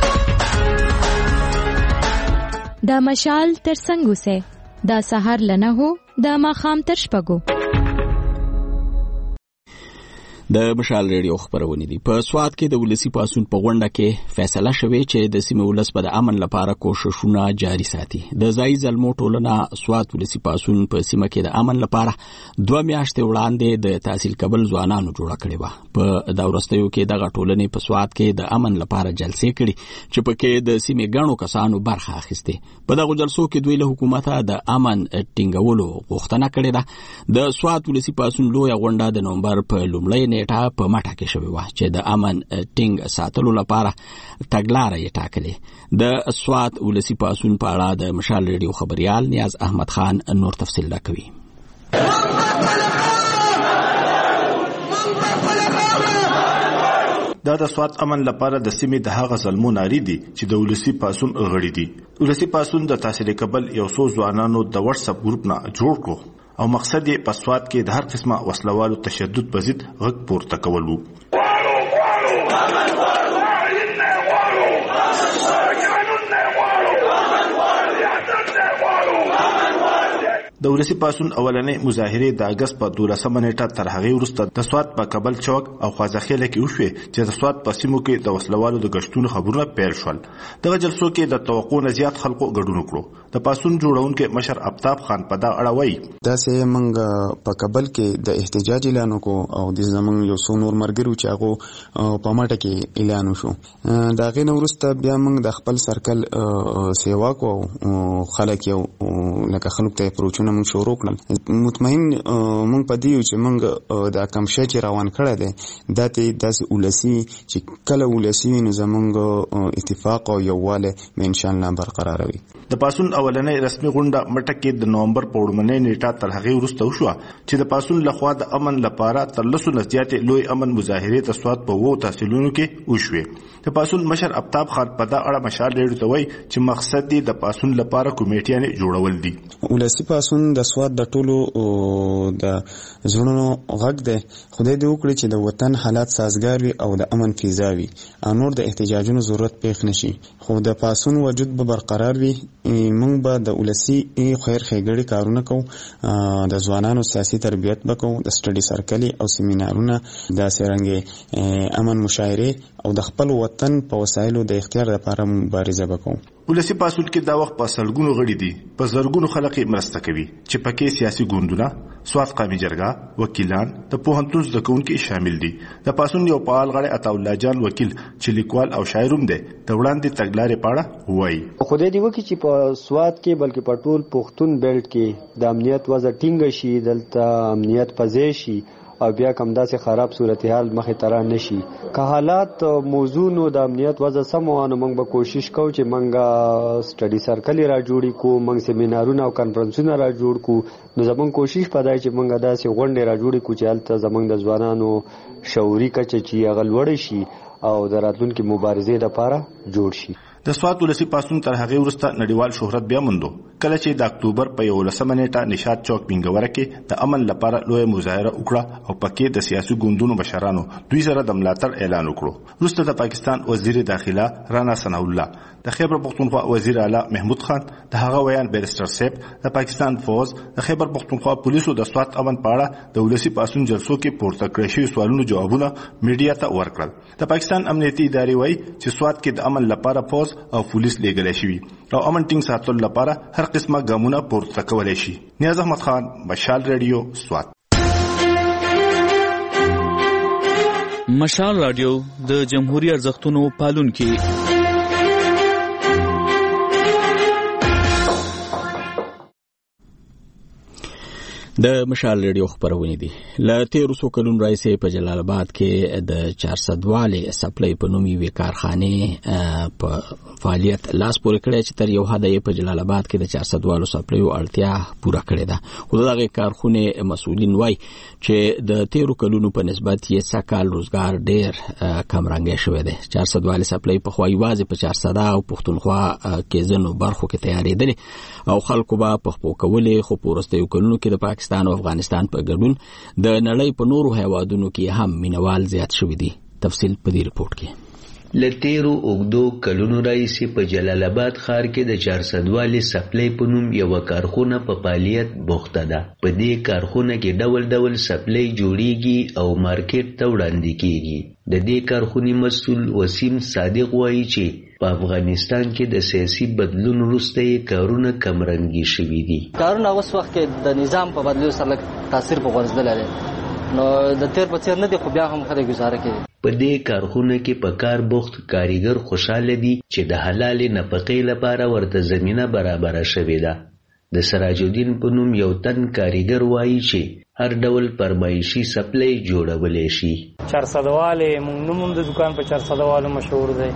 دا مشال تر څنګه سه دا سحر لنه هو دا ماخام تر شپګو. د مشال ریډیو خبرونه دي. په سواد کې د ولسی پاسون په غونډه کې فیصله شوې چې د سیمې ولس په د امن لپاره کوششونه جاري ساتي. د ځای زلمو ټولنه سواد ولسی پاسون په سیمه کې د امن لپاره 2 میاشتې وړاندې د تحصیل قبل ځوانانو جوړ کړي و. په دا ورستیو کې دغه ټولنې په سواد کې د امن لپاره جلسې کړي چې پکې د سیمې ګڼو کسانو برخه اخیسته. په دغه جلسو کې دوی له حکومته د امن ټینګولو غوښتنه کړې ده. د سواد ولسی پاسون لوی غونډه د نومبر په لومړۍ نیټه په مټه کې شوې و چې د امن ټینګ ساتلو لپاره تګلارې یې ټاکلې. د سواد ولسی پاسون په اړه د مشال ریډیو خبريال نیاز احمد خان نور تفصیل راکوي. دا د سواد امن لپاره د سیمې د هغه ظلمو ناری دي چې د ولسی پاسون غړي دي. ولسی پاسون د تحصیل قبل یو څو ځوانانو د واتس اپ گروپ نه جوړ کړو او مقصد یې په سواد کې د هر قسمه وسلوالو تشدد په ضد غږ پورته کول وو. د ولسی پاسون اولنې مظاهره د اگست په 12 نیټه تر هغه وروسته د سواد په کابل چوک او خوازخیله کې وشوه چې د سواد په سیمو کې د وسلوالو د غشتونو خبرونه پیل شول. دغه جلسو کې د توقع نه زیات خلکو ګډون وکړو. د پاسون جوړونکو مشر افتاب خان په دا اړه وایي دا چې موږ په کابل کې د احتجاج اعلان وکړو او د زمونږ یو څو نور مرګرو چې هغه په ماټه کې اعلان وشو. دا غي نو وروسته بیا موږ د خپل سرکل سیوا کوو خلک یو لکه خلک ته پروچونه موږ شروع کړل. مطمئن موږ پدې یو چې موږ د کم شې چې روان کړی دی دا ته د ولسی چې کله ولسی نو زمونږ اتفاق او یوواله ان شاء الله برقرار وي. د پاسون اولنې رسمي غونډه مټه کې د نومبر په وړاندې نیټه تر هغه وروسته وشو چې د پاسون لخوا د امن لپاره تر لسو نزيات لوی امن مظاهره د سواد په وو تحصیلونو کې وشوه. د پاسون مشر افتاب خان په دا اړه مشال ریډیو ته وایي چې مقصد دی د پاسون لپاره کمیټیانې جوړول دي. ولسی پاسون د سواد د ټولو د ژوندونو غږ دی. خدای دې وکړي چې د وطن حالات سازگار وي او د امن فضا وي او نور د احتجاجونو ضرورت پېښ نشي. خو د پاسون وجود به برقرار وي. موږ به د ولسی خیر ښېګړې کارونه کوو. د ځوانانو سیاسي تربیت وکړو. د سټډي سرکلي او سیمینارونه د سرنګ امن مشاعره او د خپل وطن په وسایلو د اختیار لپاره مبارزه وکړو. ولسی پاسون کې دا وخت په سلګونو غړي دي په زرګونو خلک مرسته کوي چې پکې سیاسي ګوندونه سواد قومي جرګه وکیلان د پوهنتون زده کوونکي شامل دي. د پاسون یو فعال غړی عطا الله جان وکیل چې لیکوال او شاعر هم دی د وړاندې تګلارې پاړه وایي خدای دې وکړي چې په سواد کې بلکې په ټول پښتون بیلټ کې د امنیت وضع ټینګ شي دلته امنیت پځې شي او بیا کوم داسې خراب صورتحال مخې ته را نشي. که حالات موضوع نو د امنیت وضع سم وانه موږ به کوشش کوو چې موږ سټډي سرکل را جوړی کو موږ سیمینارونه او کانفرنسونه را جوړ کو. نو زموږ کوشش پدای چې موږ داسې غونډې را جوړی کو چې هلته زموږ د ځوانانو شعوري کچه چې هغه لوړ شي او د راتلونکي مبارزې لپاره جوړ شي. د سواد ولسی پاسون تر هغه وروسته نړیوال شهرت بیا موندو کله چې د اکتوبر په 11 نیټه نشاط چوک بنګوره کې د امن لپاره لوی مظاهره وکړه او پکې د سیاسي ګوندونو مشرانو دوی سره د ملاتړ اعلان وکړو. وروسته د پاکستان وزیر داخله رانا ثناء الله د خیبر پختونخوا وزیر اعلی محمود خان د هغه ویان بیرستر سیب د پاکستان فوز د خیبر پختونخوا پولیسو د سواد امن پاړه د ولسی پاسون جلسو کې پورته کړی شوی سوالونو جوابونه میډیا ته ورکړل. د پاکستان امنیتي ادارې وایي چې سواد کې د امن لپاره فوز او پولیس لګل شوی او امن ټینګ ساتلو لپاره هر قسمه ګامونه پورته کولای شي. نیاز احمد خان مشال ریډیو سواد. مشال رادیو د جمهوریت ارزښتونو پالونکي. د مشال ریډیو خبرونه دي. ل 13 کلونو راځي په جلال آباد کې د 400 والي سپلای په نومي وی کارخانه په فعالیت لاس پورې کړی چې تر یو حد یې په جلال آباد کې د 400 والو سپلایو اړتیا پوره کړې ده. خو دغه کارخونه مسؤلین وایي چې د 13 کلونو په نسبت یې سکهال روزګار ډېر کم رنګ شوی دی. 400 والي سپلای په خوای واځي په 400 او پښتونخوا کې ځنو برخو کې تیارېدل او خلکو به په خپل کولې خو پورستیو کلونو کې د پاکستان او افغانستان په ګډون د نړۍ په نورو هیوادونو کې هم مینوال زیات شوی دي. تفصیل په دې رپورت کې. لتیرو اوګدو کلونو راهیسې په جلال آباد ښار کې د 400 سپلای په نوم یوه کارخونه په فعالیت بوخته ده. په دې کارخونه کې ډول ډول سپلای جوړیږي او مارکیټ ته وړاندې کیږي. د دې کارخونې مسؤل وسیم صادق وایي چې په افغانستان کې د سیاسي بدلون وروسته یې کارونه کمرنګي شوي دي. کارونه اوس وخت کې د نظام په بدلون سره تاثیر په غورځېدلی دی، نو د تیر په څیر نه دی، خو بیا هم خلک ګزاره کوي. په دې کارخونه کې په کار بوخت کاریګر خوشاله دي چې د حلالې نفقې لپاره ورته زمینه برابره شوې ده. د سراج الدین په نوم یو تن کاریګر وایي چې هر ډول فرمایشي سپلای جوړولی شي. 400 والے موږ نوم د دکان په 400 والو مشهور دی،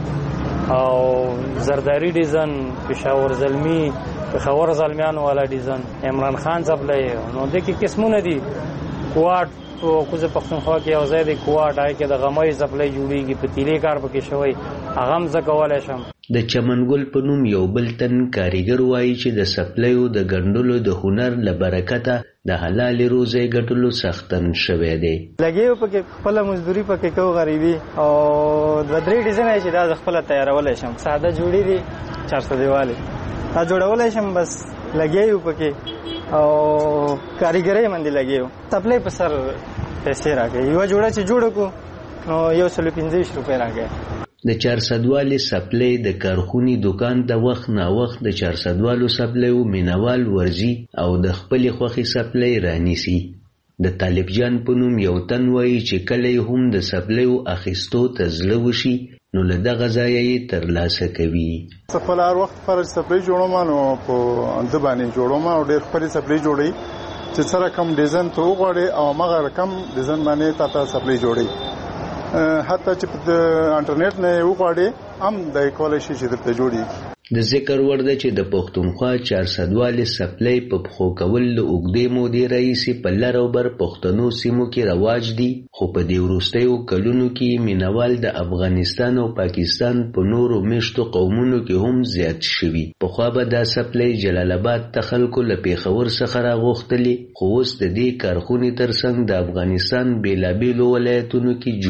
او زرداری ډیزاین، پېښور زلمی، پېښور زلمیانو والا ډیزاین، عمران خان سپلای، نو د کې قسمونه دي. کواټ په کوزه پښتونخوا کې یو ځای دی کواټ، هغه کې د غمۍ سپلای جوړیږي، په تیلې کار پکې شوی، هغه هم زه کولی شم. د چمنګل په نوم یو بل تن کاریګر وایي چې د سپلایو د ګنډلو د هنر له برکته د حلالې روزۍ ګټلو سختن شوی دی. لګیو پکې خپله مزدوري پکې کوو غریبي، او د 3 ډیزاین چې دا زه خپله تیارولی شم. ساده جوړي دي 400 دیوالې دا جوړولی شم، بس لګیو پکې او کاریګرۍ باندې لګیو. سپلای په سر پیسې راکوي، یوه جوړه چې جوړه کړو نو 125 روپۍ راکوي. د 400 سپلای د کارخونې دکان ته وخت نا وخت د 400 سپلایو مینوال ورځي او د خپلې خوښې سپلای رانیسي. د طالب جان په نوم یو تن وایي چې کله هم د سپلایو اخیستو ته زړه وشي نو له دغه ځایه یې ترلاسه کوي. خپل هر وخت پر سپلای جوړوم، نو په اند باندې جوړوم او ډېر خپل سپلای جوړوي چې سره کم ډیزاین ته وغواړي او مغه رقم ډیزاین باندې تاسو سپلای جوړي. حتی چې په انټرنیټ نه وغواړي هم د کولای شي چې درته جوړي. د ذکر وړ ده چې د پښتونخوا 400 سپلای په پخو کول له اوږدې مودې راهیسې په لر او بر پښتنو سیمو کې رواج دي، خو په دې وروستیو کلونو کې مینوال د افغانستان او پاکستان په نورو میشتو قومونو کې هم زیات شوي. پخوا به دا سپلای جلال آباد ته خلکو له پېښور څخه راغوښتلې، خو اوس د دې کارخونې ترڅنګ د افغانستان بېلابېلو ولایتونو کې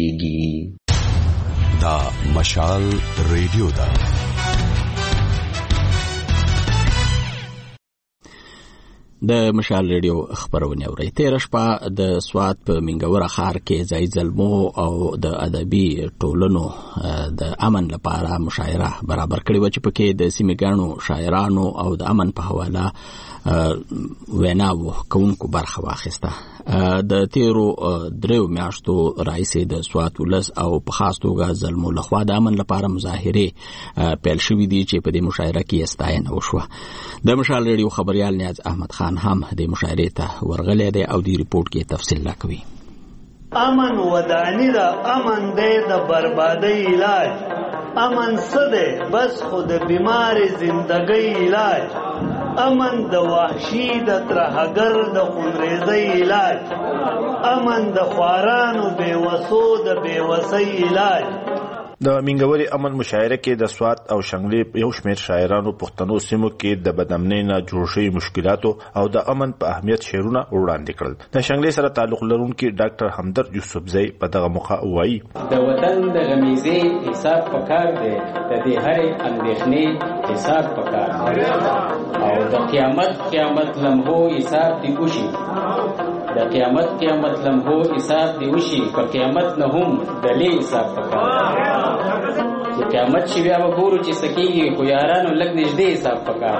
جوړیږي. دا مشال ریډیو ده. د مشال ریډیو خبرونه اوري. تیر شپه د سوات په منګوره ښار کې ځای زلمو او د ادبي ټولنو د امن لپاره مشاعره برابر کړې و چې پکې د سیمې ګڼو شاعرانو او د امن په حواله ویناو کوونکو برخه واخیسته. د تیرو 3 میاشتو راهیسې د سوات ولس او په خاص توګه زلمو لخوا د امن لپاره مظاهرې پیل شوې دي چې په دې مشاعره کې ستاینه وشوه. د مشال ریډیو خبريال نیاز احمد خان هم د مشاعرې ته ورغلی دی او د ریپورت کې تفصیل راکوي. امن ودانی دا امن دی د بربادی علاج، امن څه دی بس خود بیمار زندگی علاج، امن د وحشی د ترهګر د خونریزی علاج، امن د خوارانو بیوسو د بیوسی علاج. د منګوري امن مشاعره کې د سوات او شنګلې یو شمېر شاعرانو پښتنو سیمو کې د بدامنۍ نه جوړ شوي مشکلاتو او د امن په اهمیت شعرونه وړاندې کړل. د شنګلې سره تعلق لرونکي ډاکټر همدرد یوسفزی په دغه موخه وایي د وطن د غمیزې حساب پکار دی، د دې هرې اندېښنې حساب پکار دی، او د قیامت لمحو حساب دی وشي، د قیامت لمحو حساب دی وشي، په قیامت نه هم دلې حساب پکار دی. چې قیامت شي بیا به ګورو چې څه کېږي، خو یارانو لږ نږدې حساب پکار.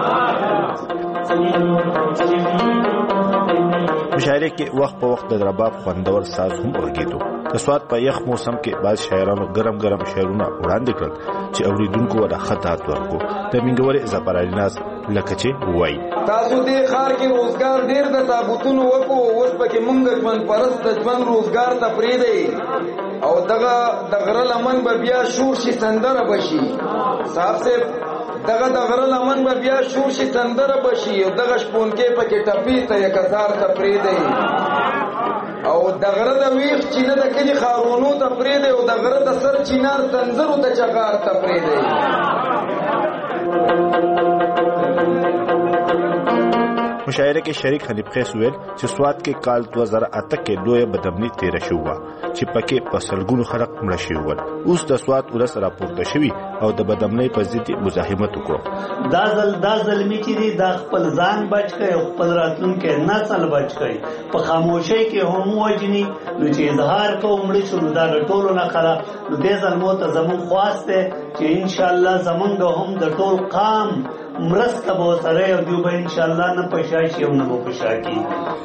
مشاعره کې وخت په وخت د رباب خوندور ساز هم ورګېدو. د سوات په یخ موسم کې بعض شاعرانو ګرم شعرونه وړاندې کړل چې اوریدونکو ولا خطات ورکو. د منګوري زپرالیناز لکه چې وایي تاسو دې ښار کې روزګار ډېر د تابوتونو وکړو، اوس پکې مونږ ژوند پرست د ژوند روزګار ته پرېږدئ، او دغه د غره لمن به بیا شور شي سندره بشي. صاحب صاحب دغه د غره لمن به بیا شور شي سندره بشي، او دغه شپونکې پکې ټپي ته یک هزار ته پرېږدئ، او د غره د ویښ چینه د کلي ښارونو ته پرېږدئ، او د غره د سر چینار سنځرو ته چغار ته پرېږدئ. مشاعره کې شریک حنیف خیس ویل چې سواد کې کال 2008 کې لوی بدبني تیر شو چې پکې په سلګونو خلک مړ شوي ول. اوس د سواد ولس راپورته شوی او د بدبني په ضد مزاحمت وکړو. دا ظلمي چې دی د خپل ځان بچ کړي او خپل راتلونکي نسل بچ کړي په خاموشۍ کې هم وجني نو چې اظهار کوم مړ شو دا ټولو نه خلا نو دې ظلمو ته زمون خواسته چې ان شاء الله زمونږ هم د ټول قام مرسته به سره او دیو به ان شاء الله نه پښاشي او نه پښاکی.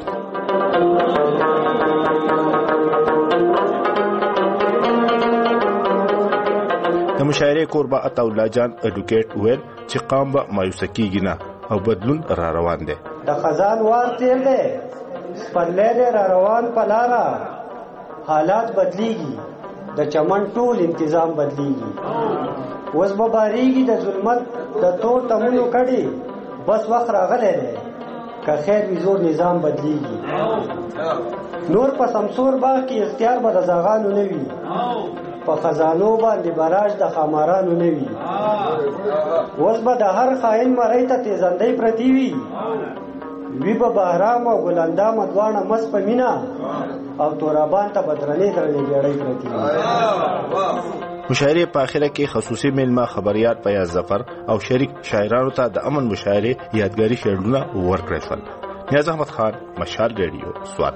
د مشاعره قربا عطا الله جان اډوکیټ ویل چې قام به مایوس کیږي نه او بدلون را روان دی. د خزان وار تیر دی پرلې را روان پلارا حالات بدلیږي د چمن ټول انتظام بدلیږي وس به باریږي د ظلمت د تور تمونو کړي بس وخت راغلی دی که خیر وي زور نظام بدلیږي نور په سمسور باغ کې اختیار به د زاغانو نه وي په خزانو باندې براج د خامارانو نه وي اوس به د هر خاین مرۍ ته تیزندۍ پرتې وي وي به بهرام او ګلاندام دواړه مس په مینا او تورابان ته به درنې بیړۍ پرتې وي. مشاعره په اخره کې خصوصي میلمه خبريار فیاض ظفر او شریک شاعرانو ته د امن مشاعره یادګاري شعرونه ورکړل شول. نیاز احمد خان، مشال ریډیو، سوات.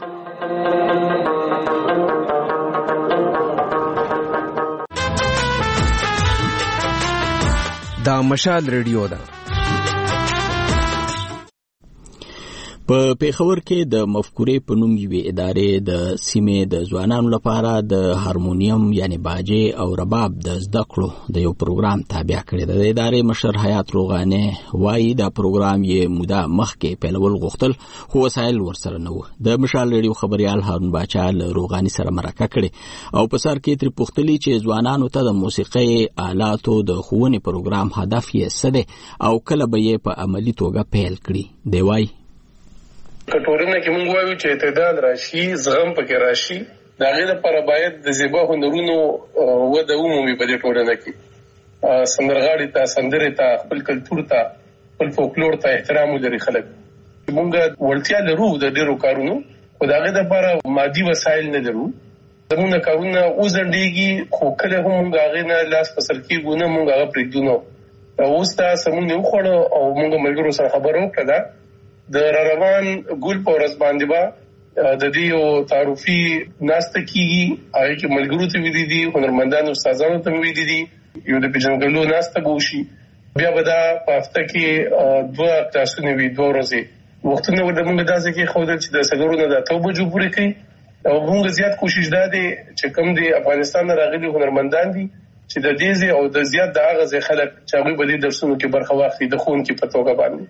دا مشال ریډیو ده. په پیښور کې د مفکورې په نوم یوې ادارې د سیمې د ځوانانو لپاره د هارمونیم یعنی باجې او رباب د زده کړو د یو پروګرام تابع کړی دی. د ادارې مشر حیات روغانه وایي دا پروګرام یې موده مخکې پیلول غوښتل خو وسایل ورسره نه وو. د مشال ریډیو خبريال هارون باچا له روغاني سره مرکه کړې او په سر کې تر پوښتلې چې ځوانانو ته د موسیقۍ آلاتو د ښوونې پروګرام هدف یې څه دی او کله به یې په عملي توګه پیل کړي. دی وایي کټورونه کې مونږ وایو چې اعتدال راشي، زغم پکې راشي. د هغې لپاره باید د زیبا هنرونو وده ومومي په دې ټولنه کې. سندرغاړي ته، سندرې ته، خپل کلتور ته، خپل فولکلور ته احترام ولري خلک. مونږ وړتیا لرو د ډېرو کارونو خو د هغې لپاره مادي وسایل نه لرو. زموږ کارونه وځنډېږي خو کله هم مونږ هغې نه لاس په سر کېږو نه مونږ هغه پرېږدو نه. اوس داسې مونږ یې وخوړه او مونږ ملګرو سره خبره وکړه ده د روان ګل په ورځ باندې به د دې یو تعارفي ناسته کېږي. هغې کې ملګرو ته ویلي دي، هنرمندانو استادانو ته ویلي دي، یو د پېژندګلو ناسته به وشي. بیا به دا په هفته کې 2 کلاسونه وي، 2 ورځې وختونه به د مونږ داسې کېښودل چې د څلورو نه د 8 بجو پورې کوي. او مونږ زیات کوشش دا دی چې کوم د افغانستان نه راغلي هنرمندان دي چې د دې ځای او د زیات د هغه ځای خلک چې هغوی به دې درسونو کې برخه واخلي د ښوونکي په توګه باندې.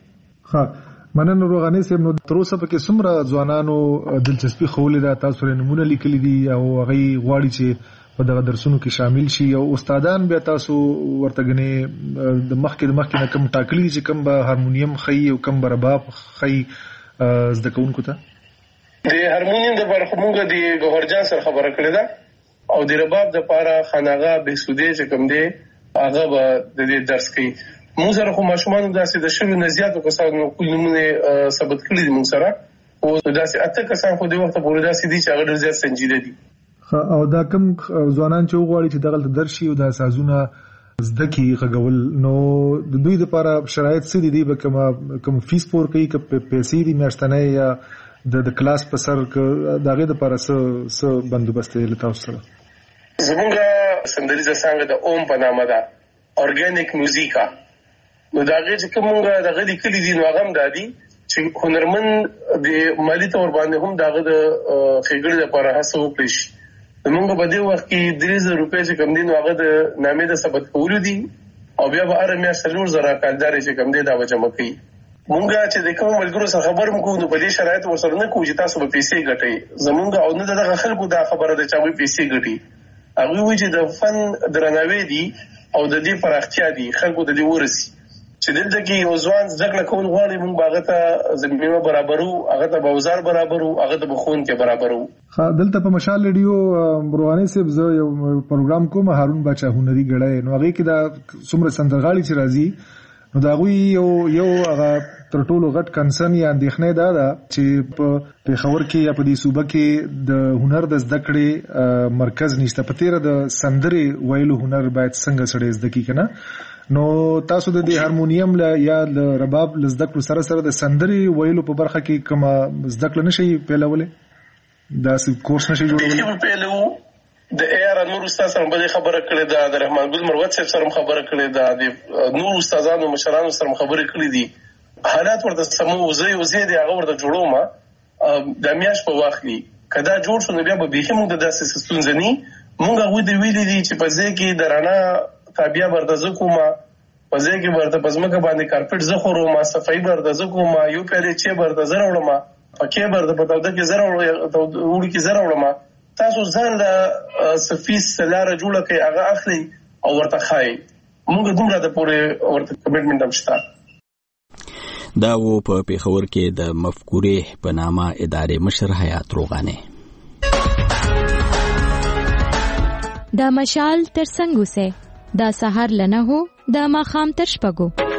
مننه روغاني صاحب. نو تر اوسه پکې څومره ځوانانو دلچسپي ښوولې ده؟ تاسو یې نمونه لیکلي دي او هغوی غواړي چې په دغه درسونو کې شامل شي او استادان بیا تاسو ورته ګنې د مخکې نه کوم ټاکلي چې کوم به هارمونیم ښیي او کوم به رباب ښیي زده کوونکو ته؟ د هارمونیم دپاره خو مونږ د ګوهرجان سره خبره کړې ده او د رباب دپاره خاناغه بهسودی چې کوم دی هغه به د دې درس کوي. مونږ سره خو ماشومانو داسې د شلو نه زیاتو کسانو خپل نومونه ثبت کړي دي مونږ سره او داسې 8 کسان خو د وخته پورې داسې دي چې هغه ډېر زیات سنجیده دي. او دا کوم ځوانان چې وغواړي چې دغلته درس شي او دا سازونه زده کړي غږول نو د دوی لپاره شرایط څه دي؟ به کوم فیس پور کوي که پیسې دي میاشتنۍ یا د کلاس په سر د هغې دپاره څه بندوبست دی له تاسو سره؟ زمونږ سندریزه څانګه د اوم په نامه ده، ارګانیک میوزیکا. نو د هغې چې کوم مونږ دغه لیکلي دي نو هغه هم دا دي چې هنرمند د مالي طور باندې هم د هغه د ښېګړې لپاره هڅه وکړی شي. مونږ په دې وخت کې 3000 روپۍ چې کوم دي نو هغه د نامې د ثبت کولو دي او بیا به هره میاشت 4000 کالدارې چې کوم دی دا به جمع کوي. مونږ چې د کوم ملګرو سره خبر هم کوو نو په دې شرایط ورسره نه کوو چې تاسو به پیسې ګټئ. زمونږ او نه دغه خلکو دا خبره ده چې هغوی پیسې ګټي. هغوی وایي چې د فن درناوی دي او د دې پراختیا دي خلکو ته دې ورسي چې دلته کې یو ځوان زده کړه کول غواړي مونږ به هغه ته زمینه برابرو، هغه ته به اوزار برابرو، هغه ته به ښوونکی برابرو. دلته په مشال ریډیو روغاني صاحب زه یو پروګرام کوم هارون باچا هنري ګړی نو هغې کې دا څومره سندرغاړي چې راځي نو دا غوي یو هغه تر ټولو غټ کنسرن یا اندېښنه ده چې په پیښور کې یا په دې صوبه کې د هنر د زده کړې مرکز نشته. په تیر د سندرې ویلو هنر باید څنګه سړی زده کی کنه. نو تاسو د هارمونیم یا د رباب زده کړو سره سره د سندرې ویلو په برخه کې کوم زده کړه نشي پیلولې، دا کورس نشي جوړولې؟ د ایر نور استاد سره به خبره کړې ده، د رحمان ګل مروت صاحب سره خبره کړې ده، د نور استادانو مشرانو سره خبرې کړې دي. حالات ورته سمو زه دې هغه ورته جوړوم د میاش په واخلي کدا جوړ شو نو بیا به به موږ د داسې ستونزنی موږ غوډ ویلې دي چې په ځای کې درانه تابعیا ورته زکوما په ځای کې ورته پزماکه باندې کارپټ زخورو ما صفای ورته زکوما یو پیری چې ورته زره وړم پکې ورته په توده کې زره وړم کې زره وړم. تاسو ځان له سفیس سلاره جوړه کې هغه اخلي او ورته خای موږ دومره د پوره ورته کمټمنټ هم شته. دا و په پیښور کې د مفکورې په نامه ادارې مشر حیات روغانه. دا مشال تر څنګه سه دا سحر لنه هو دا ماخام تر شپګو